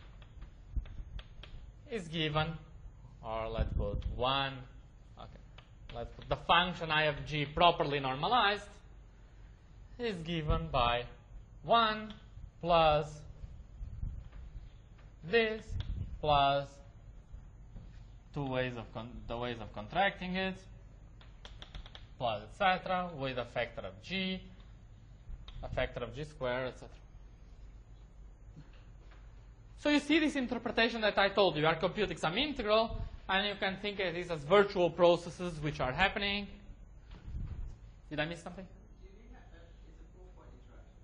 is given, or let's put 1, okay, let's put the function I of g properly normalized is given by 1 plus this plus the ways of contracting it plus etc. with a factor of g squared, etc. So you see this interpretation that I told you. You are computing some integral, and you can think of this as virtual processes which are happening. Did I miss something? It's a 4-point interaction.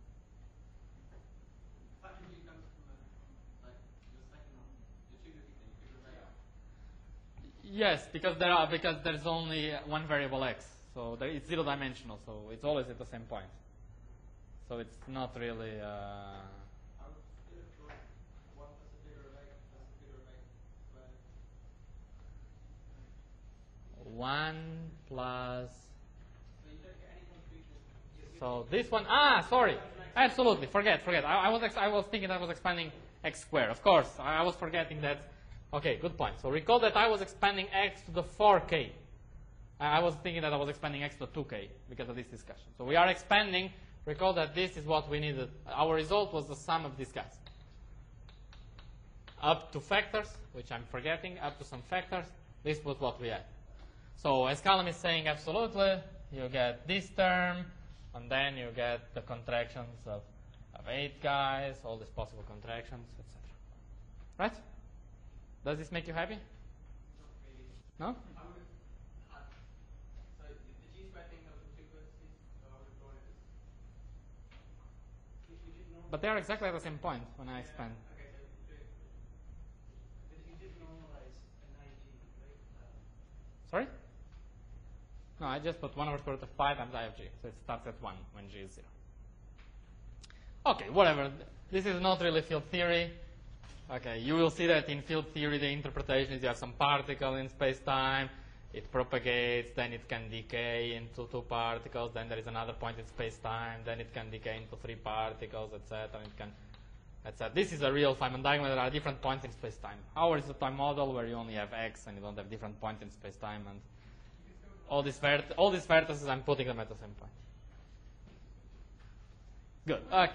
Factor G comes from the second one. The two that you figure it out. Yes, because there's only one variable x, so it's 0-dimensional, so it's always at the same point. So it's not really. I would still draw 1 plus a figure of x plus a figure of x squared. 1 plus. So you don't get any contribution. So this one. Sorry. Absolutely. Forget. I was thinking I was expanding x squared. Of course, I was forgetting that. Okay, good point. So recall that I was expanding x to the 4k. I was thinking that I was expanding x to 2k because of this discussion. So we are expanding. Recall that this is what we needed. Our result was the sum of these guys. Up to factors, which I'm forgetting, up to some factors. This was what we had. So as Callum is saying, absolutely, you get this term, and then you get the contractions of 8 guys, all these possible contractions, etc. Right? Does this make you happy? No? So the G squared thing comes from 2 vertices, so I would have drawn it as. If you did normalize. But they are exactly at the same point when I expand. Okay, so but if you did normalize an IG, right? Sorry? No, I just put 1 over square root of 5 times I of g. So it starts at 1 when g is 0. Okay, whatever. This is not really field theory. Okay, you will see that in field theory the interpretation is you have some particle in space-time, it propagates, then it can decay into 2 particles, then there is another point in space-time, then it can decay into 3 particles, etc. It can, etc. This is a real Feynman diagram. There are different points in space-time. Ours is a time model where you only have x and you don't have different points in space-time, and all these vertices, I'm putting them at the same point. Good. Okay.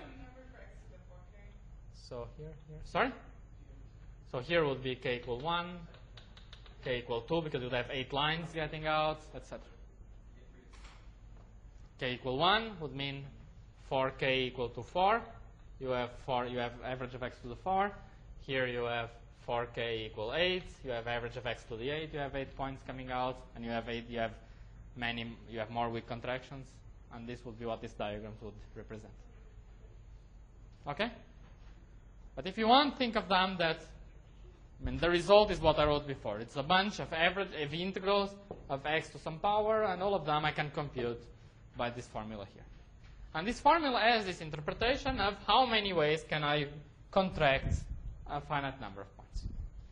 So here. Sorry? So here would be k equal 1, k equal 2, because you'd have 8 lines getting out, etc. K equal 1 would mean 4k equal to 4. You have average of x to the 4. Here you have 4k equal 8. You have average of x to the 8. You have 8 points coming out, and you have more weak contractions, and this would be what this diagram would represent. Okay? But if you want, think of them that, the result is what I wrote before. It's a bunch of integrals of x to some power, and all of them I can compute by this formula here. And this formula has this interpretation of how many ways can I contract a finite number of points.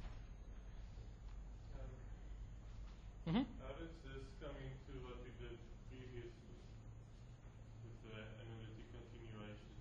How does this come into what we did previously with the analytic continuation?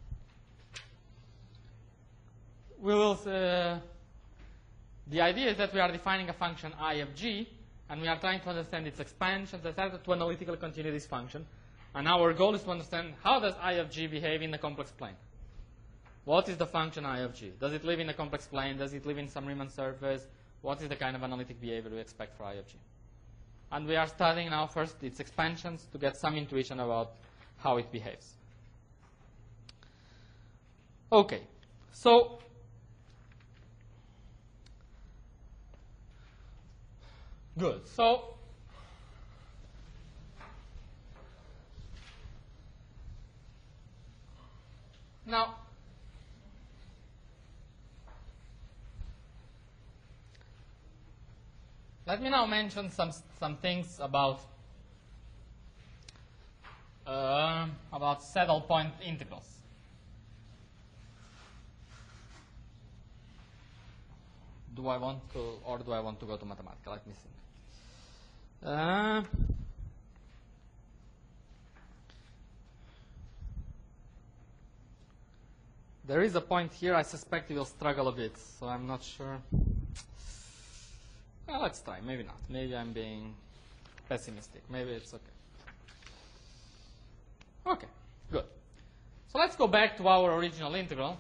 We will. The idea is that we are defining a function I of g, and we are trying to understand its expansions, etc., to analytically continue this function. And our goal is to understand how does I of g behave in the complex plane. What is the function I of g? Does it live in a complex plane? Does it live in some Riemann surface? What is the kind of analytic behavior we expect for I of g? And we are studying now first its expansions to get some intuition about how it behaves. Okay, so good. So now let me now mention some things about saddle point integrals. Do I want to, or do I want to go to Mathematica? Let me think. There is a point here. I suspect you will struggle a bit, so I'm not sure. Well, let's try. Maybe not. Maybe I'm being pessimistic. Maybe it's okay. Okay, good. So let's go back to our original integral,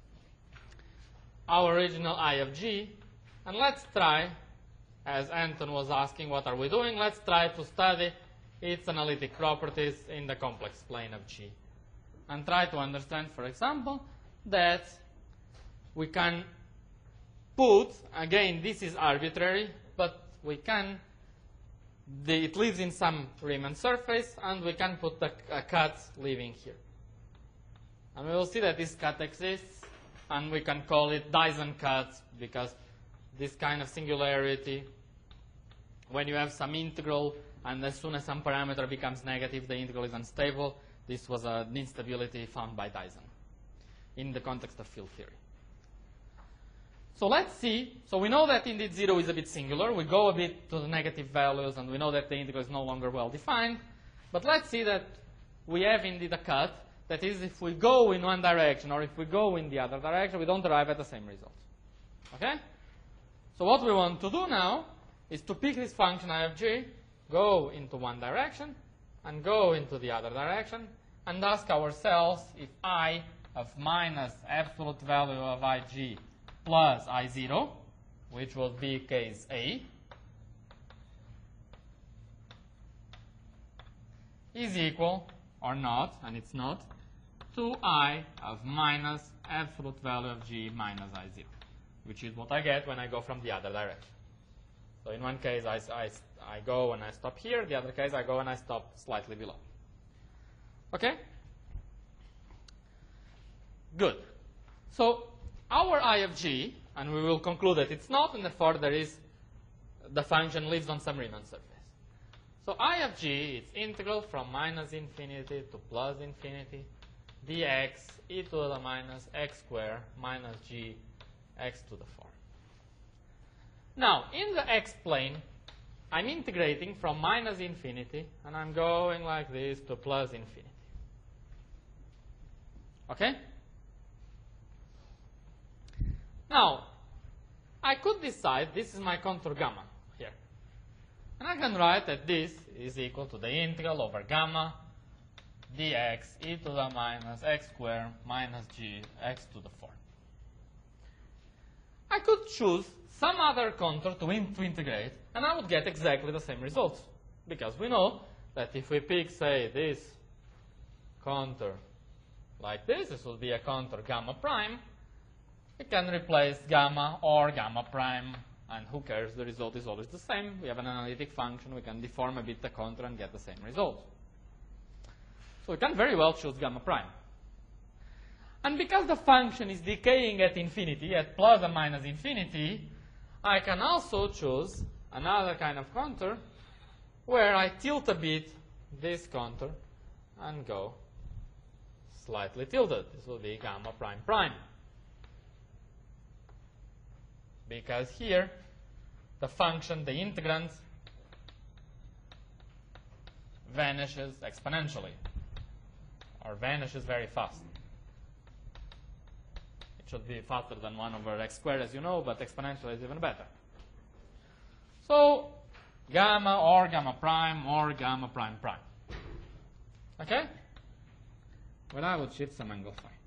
our original I of g, and let's try, as Anton was asking, what are we doing? Let's try to study its analytic properties in the complex plane of g. And try to understand, for example, that we can put, again, this is arbitrary, but we can, it lives in some Riemann surface, and we can put a cut living here. And we will see that this cut exists, and we can call it Dyson cut, because this kind of singularity, when you have some integral, and as soon as some parameter becomes negative, the integral is unstable. This was an instability found by Dyson in the context of field theory. So let's see. So we know that indeed 0 is a bit singular. We go a bit to the negative values, and we know that the integral is no longer well defined. But let's see that we have indeed a cut. That is, if we go in one direction or if we go in the other direction, we don't arrive at the same result. Okay? So what we want to do now is to pick this function I of g, go into one direction, and go into the other direction, and ask ourselves if I of minus absolute value of ig plus I0, which will be case A, is equal or not, and it's not, to I of minus absolute value of g minus I0, which is what I get when I go from the other direction. So in one case, I go and I stop here. The other case, I go and I stop slightly below. Okay? Good. So our I of g, and we will conclude that it's not, and therefore there is, the function lives on some Riemann surface. So I of g is integral from minus infinity to plus infinity dx e to the minus x squared minus g x to the 4. Now, in the x-plane, I'm integrating from minus infinity, and I'm going like this to plus infinity. Okay? Now, I could decide, this is my contour gamma here. And I can write that this is equal to the integral over gamma dx e to the minus x squared minus g x to the 4. I could choose some other contour to integrate, and I would get exactly the same results. Because we know that if we pick, say, this contour like this will be a contour gamma prime. We can replace gamma or gamma prime, and who cares, the result is always the same. We have an analytic function, we can deform a bit the contour and get the same result. So we can very well choose gamma prime. And because the function is decaying at infinity, at plus and minus infinity, I can also choose another kind of contour where I tilt a bit this contour and go slightly tilted. This will be gamma prime prime. Because here, the function, the integrand, vanishes exponentially, or vanishes very fast. It should be faster than 1 over x squared, as you know, but exponential is even better. So, gamma or gamma prime prime. Okay? Well, I would shift some angle phi.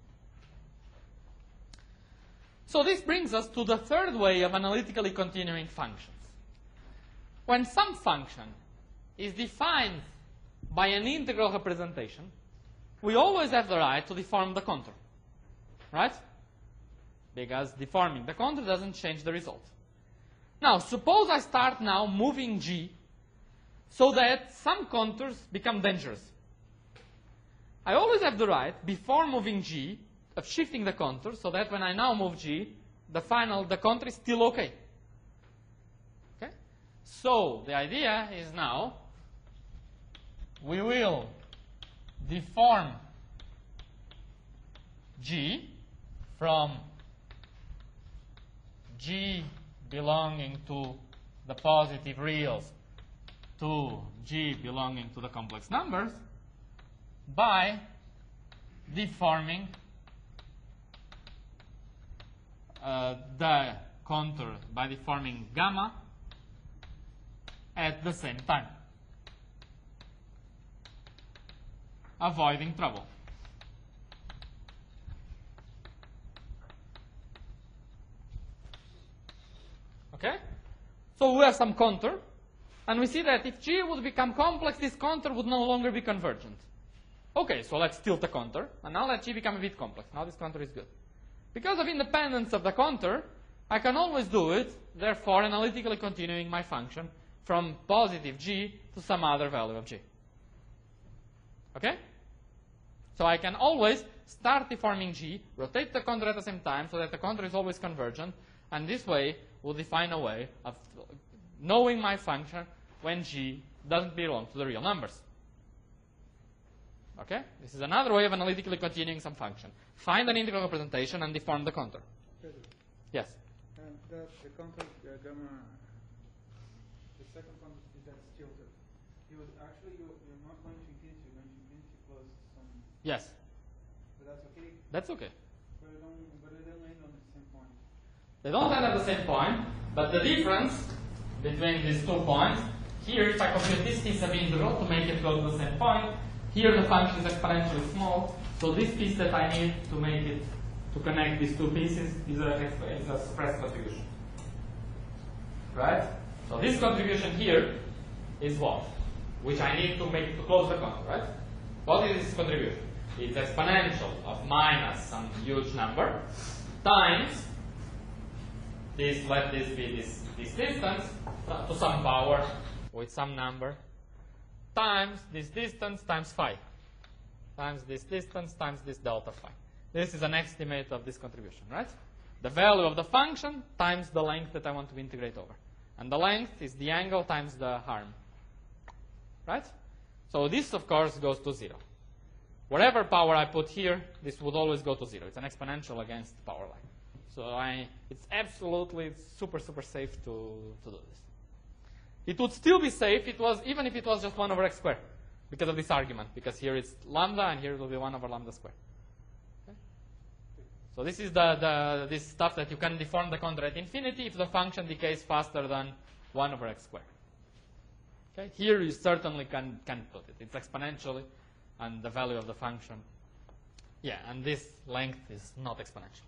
So this brings us to the third way of analytically continuing functions. When some function is defined by an integral representation, we always have the right to deform the contour. Right? Because deforming the contour doesn't change the result. Now, suppose I start now moving g so that some contours become dangerous. I always have the right, before moving g, of shifting the contour so that when I now move g, the contour is still okay. Okay? So, the idea is now, we will deform g from g belonging to the positive reals to g belonging to the complex numbers by deforming the contour, by deforming gamma at the same time, avoiding trouble. Okay? So we have some contour, and we see that if G would become complex, this contour would no longer be convergent. Okay, so let's tilt the contour, and now let G become a bit complex. Now this contour is good. Because of independence of the contour, I can always do it, therefore analytically continuing my function from positive G to some other value of G. Okay? So I can always start deforming G, rotate the contour at the same time so that the contour is always convergent, and this way we'll define a way of knowing my function when G doesn't belong to the real numbers. Okay? This is another way of analytically continuing some function. Find an integral representation and deform the contour. Yes? The contour gamma, the second contour is that's tilted. Actually, you're not going to infinity, you're going to infinity plus some. Yes. But that's okay? That's okay. But they don't end on the same point. They don't end at the same point, but the difference between these 2 points, here if I compute this piece of integral to make it go to the same point, here the function is exponentially small, so this piece that I need to make it, to connect these 2 pieces is a suppressed contribution. Right? So this contribution here is what? Which I need to make to close the contour, right? What is this contribution? It's exponential of minus some huge number times this, let this be this distance to some power with some number times this distance times phi times this distance times this delta phi. This is an estimate of this contribution, right? The value of the function times the length that I want to integrate over. And the length is the angle times the harm. Right? So this, of course, goes to 0. Whatever power I put here, this would always go to 0. It's an exponential against the power line. So it's absolutely super, super safe to do this. It would still be safe even if it was just 1 over x squared because of this argument. Because here it's lambda and here it will be 1 over lambda squared. Okay? So this is this stuff that you can deform the contour at infinity if the function decays faster than 1 over x squared. Okay? Here you certainly can put it. It's exponentially and the value of the function. Yeah, and this length is not exponential.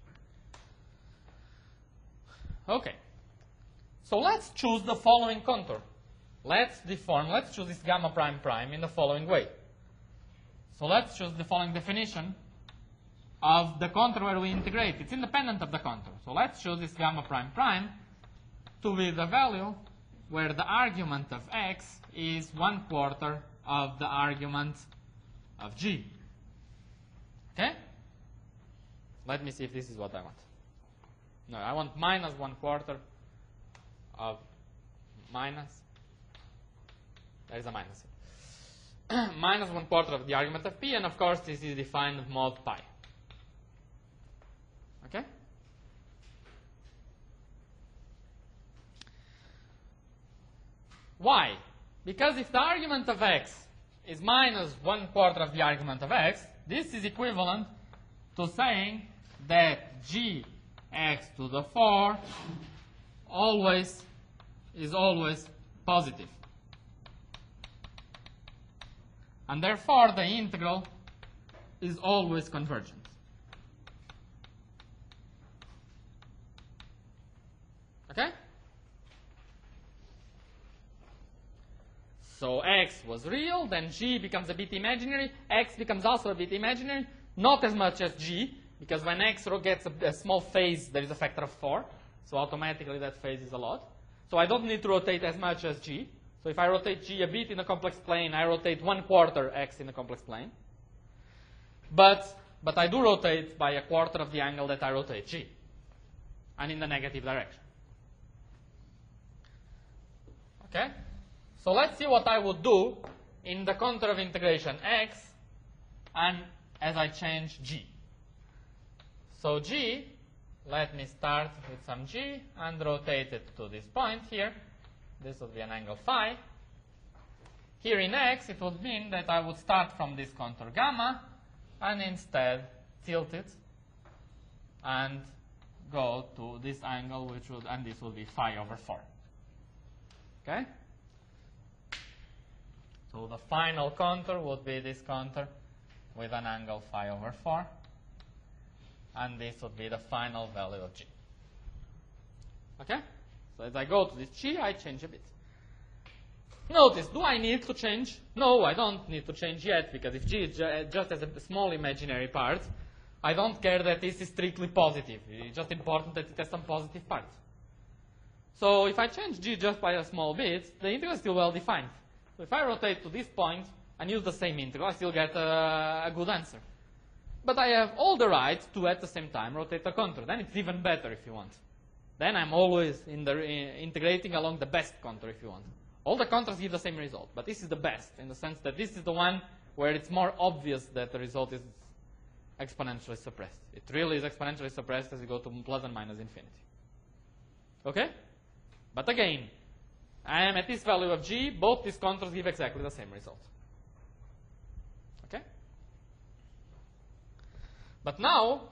Okay. So let's choose the following contour. Let's choose this gamma prime prime in the following way. So let's choose the following definition of the contour where we integrate. It's independent of the contour. So let's choose this gamma prime prime to be the value where the argument of x is 1/4 of the argument of G. Okay? Let me see if this is what I want. No, I want minus 1/4 of minus. There is a minus. Minus 1/4 of the argument of P, and of course this is defined mod pi. Okay? Why? Because if the argument of x is minus 1/4 of the argument of x, this is equivalent to saying that gx to the 4 is always positive. And therefore the integral is always convergent. Okay? So x was real, then g becomes a bit imaginary, x becomes also a bit imaginary, not as much as g, because when x gets a small phase, there is a factor of 4, so automatically that phase is a lot. So I don't need to rotate as much as g. So if I rotate g a bit in a complex plane, I rotate 1/4 x in a complex plane. But I do rotate by 1/4 of the angle that I rotate g, and in the negative direction. Okay? So let's see what I would do in the contour of integration x and as I change g. So g, let me start with some g and rotate it to this point here. This would be an angle phi. Here in x, it would mean that I would start from this contour gamma and instead tilt it and go to this angle, and this would be phi over 4. Okay? So the final contour would be this contour with an angle phi over 4. And this would be the final value of g. Okay? So as I go to this g, I change a bit. Notice, do I need to change? No, I don't need to change yet, because if g is just as a small imaginary part, I don't care that this is strictly positive. It's just important that it has some positive parts. So if I change g just by a small bit, the integral is still well defined. So if I rotate to this point and use the same integral, I still get a good answer. But I have all the right to, at the same time, rotate the contour. Then it's even better if you want. Then I'm always integrating along the best contour if you want. All the contours give the same result, but this is the best in the sense that this is the one where it's more obvious that the result is exponentially suppressed. It really is exponentially suppressed as you go to plus and minus infinity. Okay? But again, I am at this value of g, both these contours give exactly the same result. Okay? But now,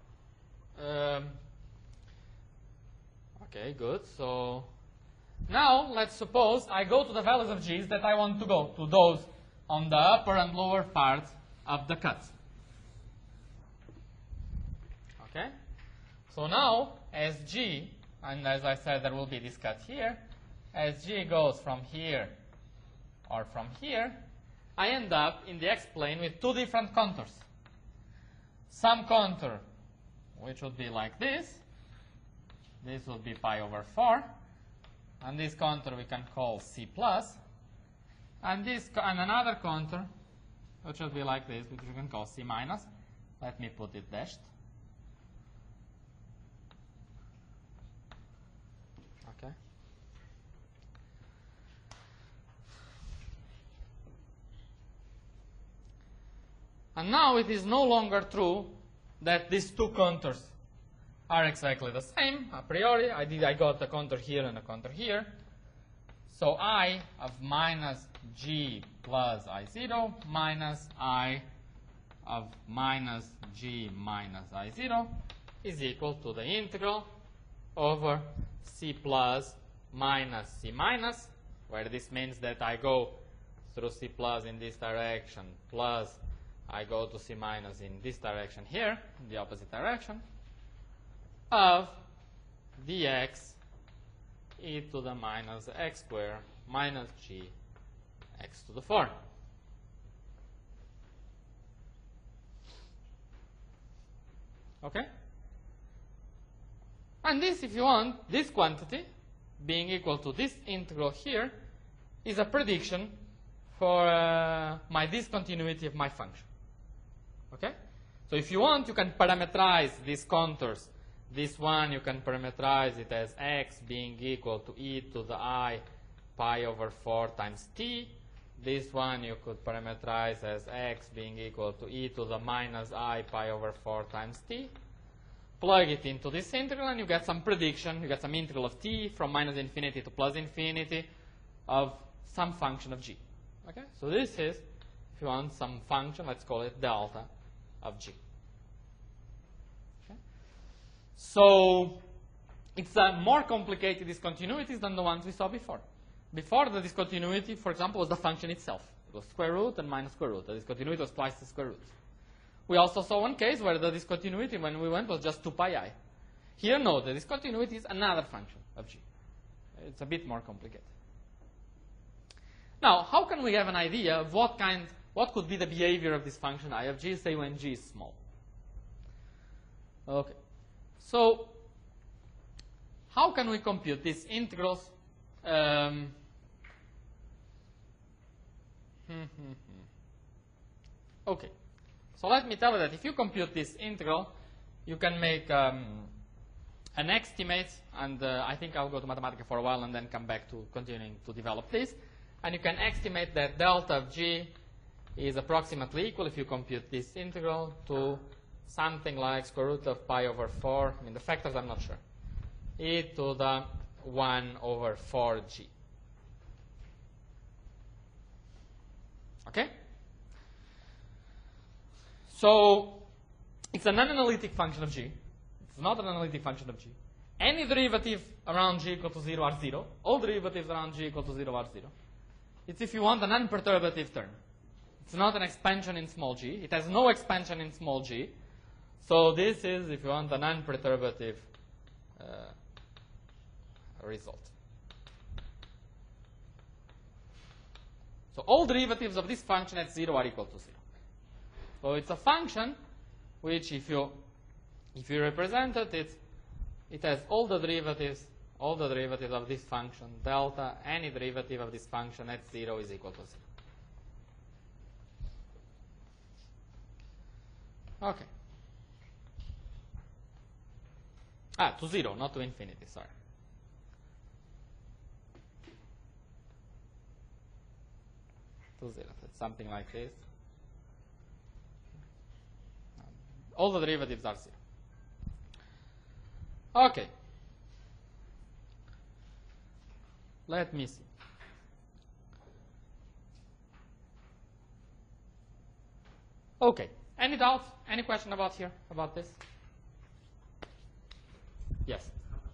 okay, good. So now let's suppose I go to the values of g's that I want to go, to those on the upper and lower parts of the cut. Okay? So now, as g, and as I said, there will be this cut here, as g goes from here or from here, I end up in the x-plane with two different contours. Some contour, which would be like this. This would be pi over 4. And this contour we can call C plus. And another contour, which would be like this, which we can call C minus. Let me put it dashed. Okay. And now it is no longer true that these two contours are exactly the same. A priori, I got a contour here and a contour here. So I of minus g plus I0 minus I of minus g minus I0 is equal to the integral over C plus minus C minus, where this means that I go through C plus in this direction, plus I go to C minus in this direction here, in the opposite direction, of dx e to the minus x squared minus g x to the 4. Okay? And this, if you want, this quantity being equal to this integral here is a prediction for my discontinuity of my function. Okay? So if you want, you can parameterize these contours. This one, you can parameterize it as x being equal to e to the I pi over 4 times t. This one you could parameterize as x being equal to e to the minus I pi over 4 times t. Plug it into this integral and you get some prediction. You get some integral of t from minus infinity to plus infinity of some function of g. Okay? So this is, if you want, some function, let's call it delta of g. Okay? So it's more complicated discontinuities than the ones we saw before. Before, the discontinuity, for example, was the function itself. It was square root and minus square root. The discontinuity was twice the square root. We also saw one case where the discontinuity, when we went, was just 2 pi I. Here, no, the discontinuity is another function of g. It's a bit more complicated. Now, how can we have an idea of what could be the behavior of this function I of g, say when g is small? Okay. So, how can we compute these integrals? Okay. So let me tell you that if you compute this integral, you can make an estimate, and I think I'll go to Mathematica for a while and then come back to continuing to develop this. And you can estimate that delta of g is approximately equal, if you compute this integral, to something like square root of pi over 4. I mean, the factors I'm not sure. E to the 1 over 4g. Okay? So, it's a non-analytic function of g. It's not an analytic function of g. Any derivative around g equal to 0 are 0. All derivatives around g equal to 0 are 0. It's, if you want, an unperturbative term. It's not an expansion in small g. It has no expansion in small g. So this is, if you want, an unperturbative, result. So all derivatives of this function at 0 are equal to 0. So it's a function which, if you represent it, it has all the derivatives of this function, delta, any derivative of this function at 0 is equal to 0. Okay. To 0, not to infinity, sorry. To 0, it's something like this. All the derivatives are 0. Okay. Let me see. Okay. Any doubts? Any question about this? Yes.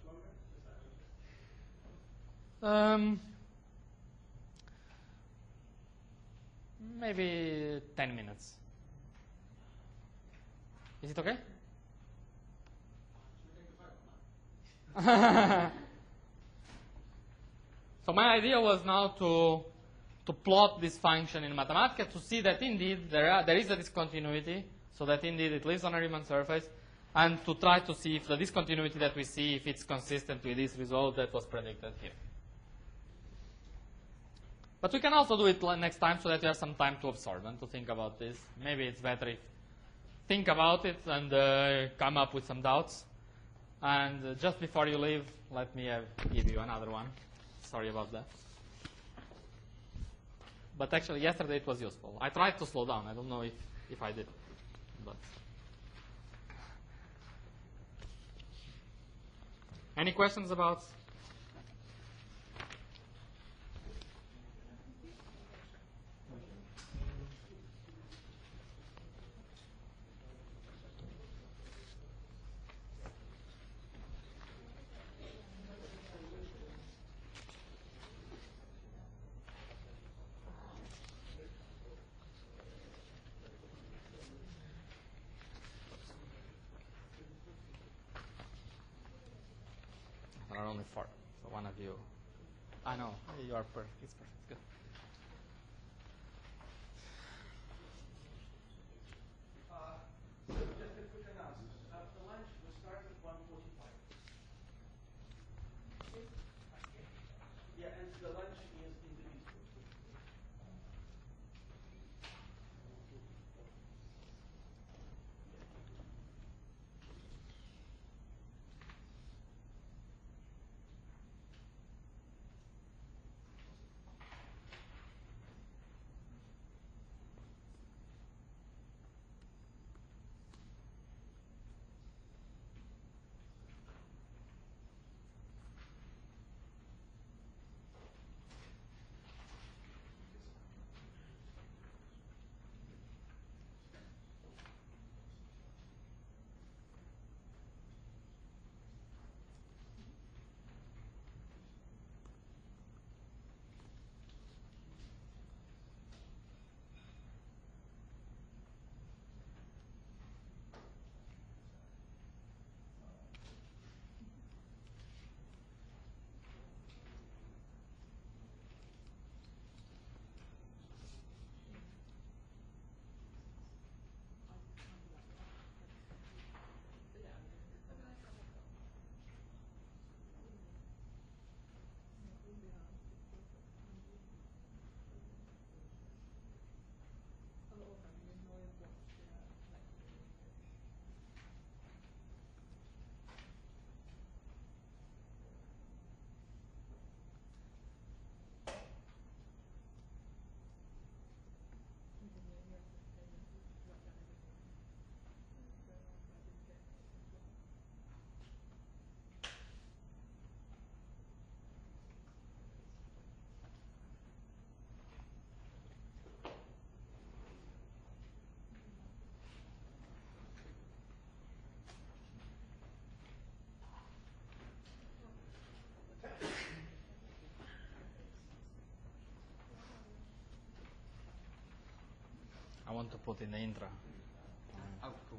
Maybe 10 minutes. Is it okay? So my idea was now to plot this function in Mathematica to see that indeed there is a discontinuity, so that indeed it lives on a Riemann surface, and to try to see if the discontinuity that we see, if it's consistent with this result that was predicted here. But we can also do it next time so that you have some time to absorb and to think about this. Maybe it's better if think about it and come up with some doubts. And just before you leave, let me give you another one. Sorry about that. But actually, yesterday it was useful. I tried to slow down. I don't know if I did. But any questions about? There are only 4. So one of you. I know. You are perfect. It's perfect. Good. Just a quick analysis. The lunch will start at 1:45. Yeah, and the lunch is individual. I want to put in the intro. Oh, cool.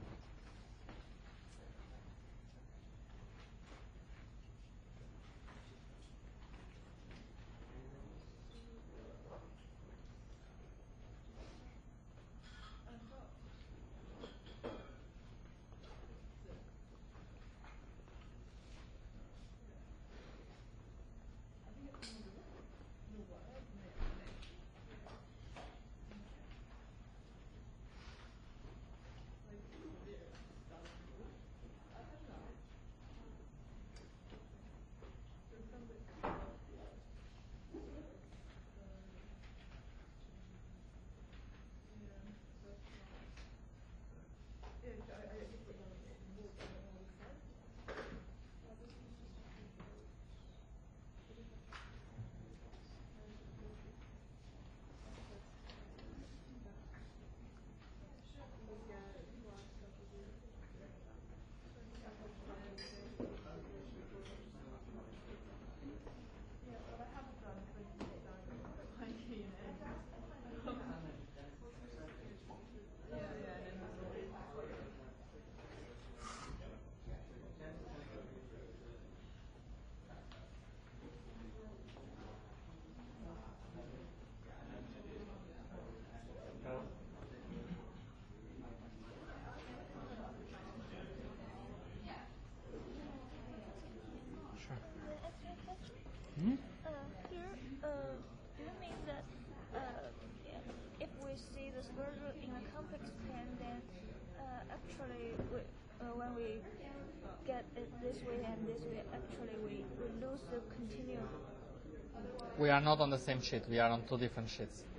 Hmm? Here, do you mean that if we see the square root in a complex plane, then actually when we get it this way and this way, actually we lose the continuum? We are not on the same sheet. We are on two different sheets.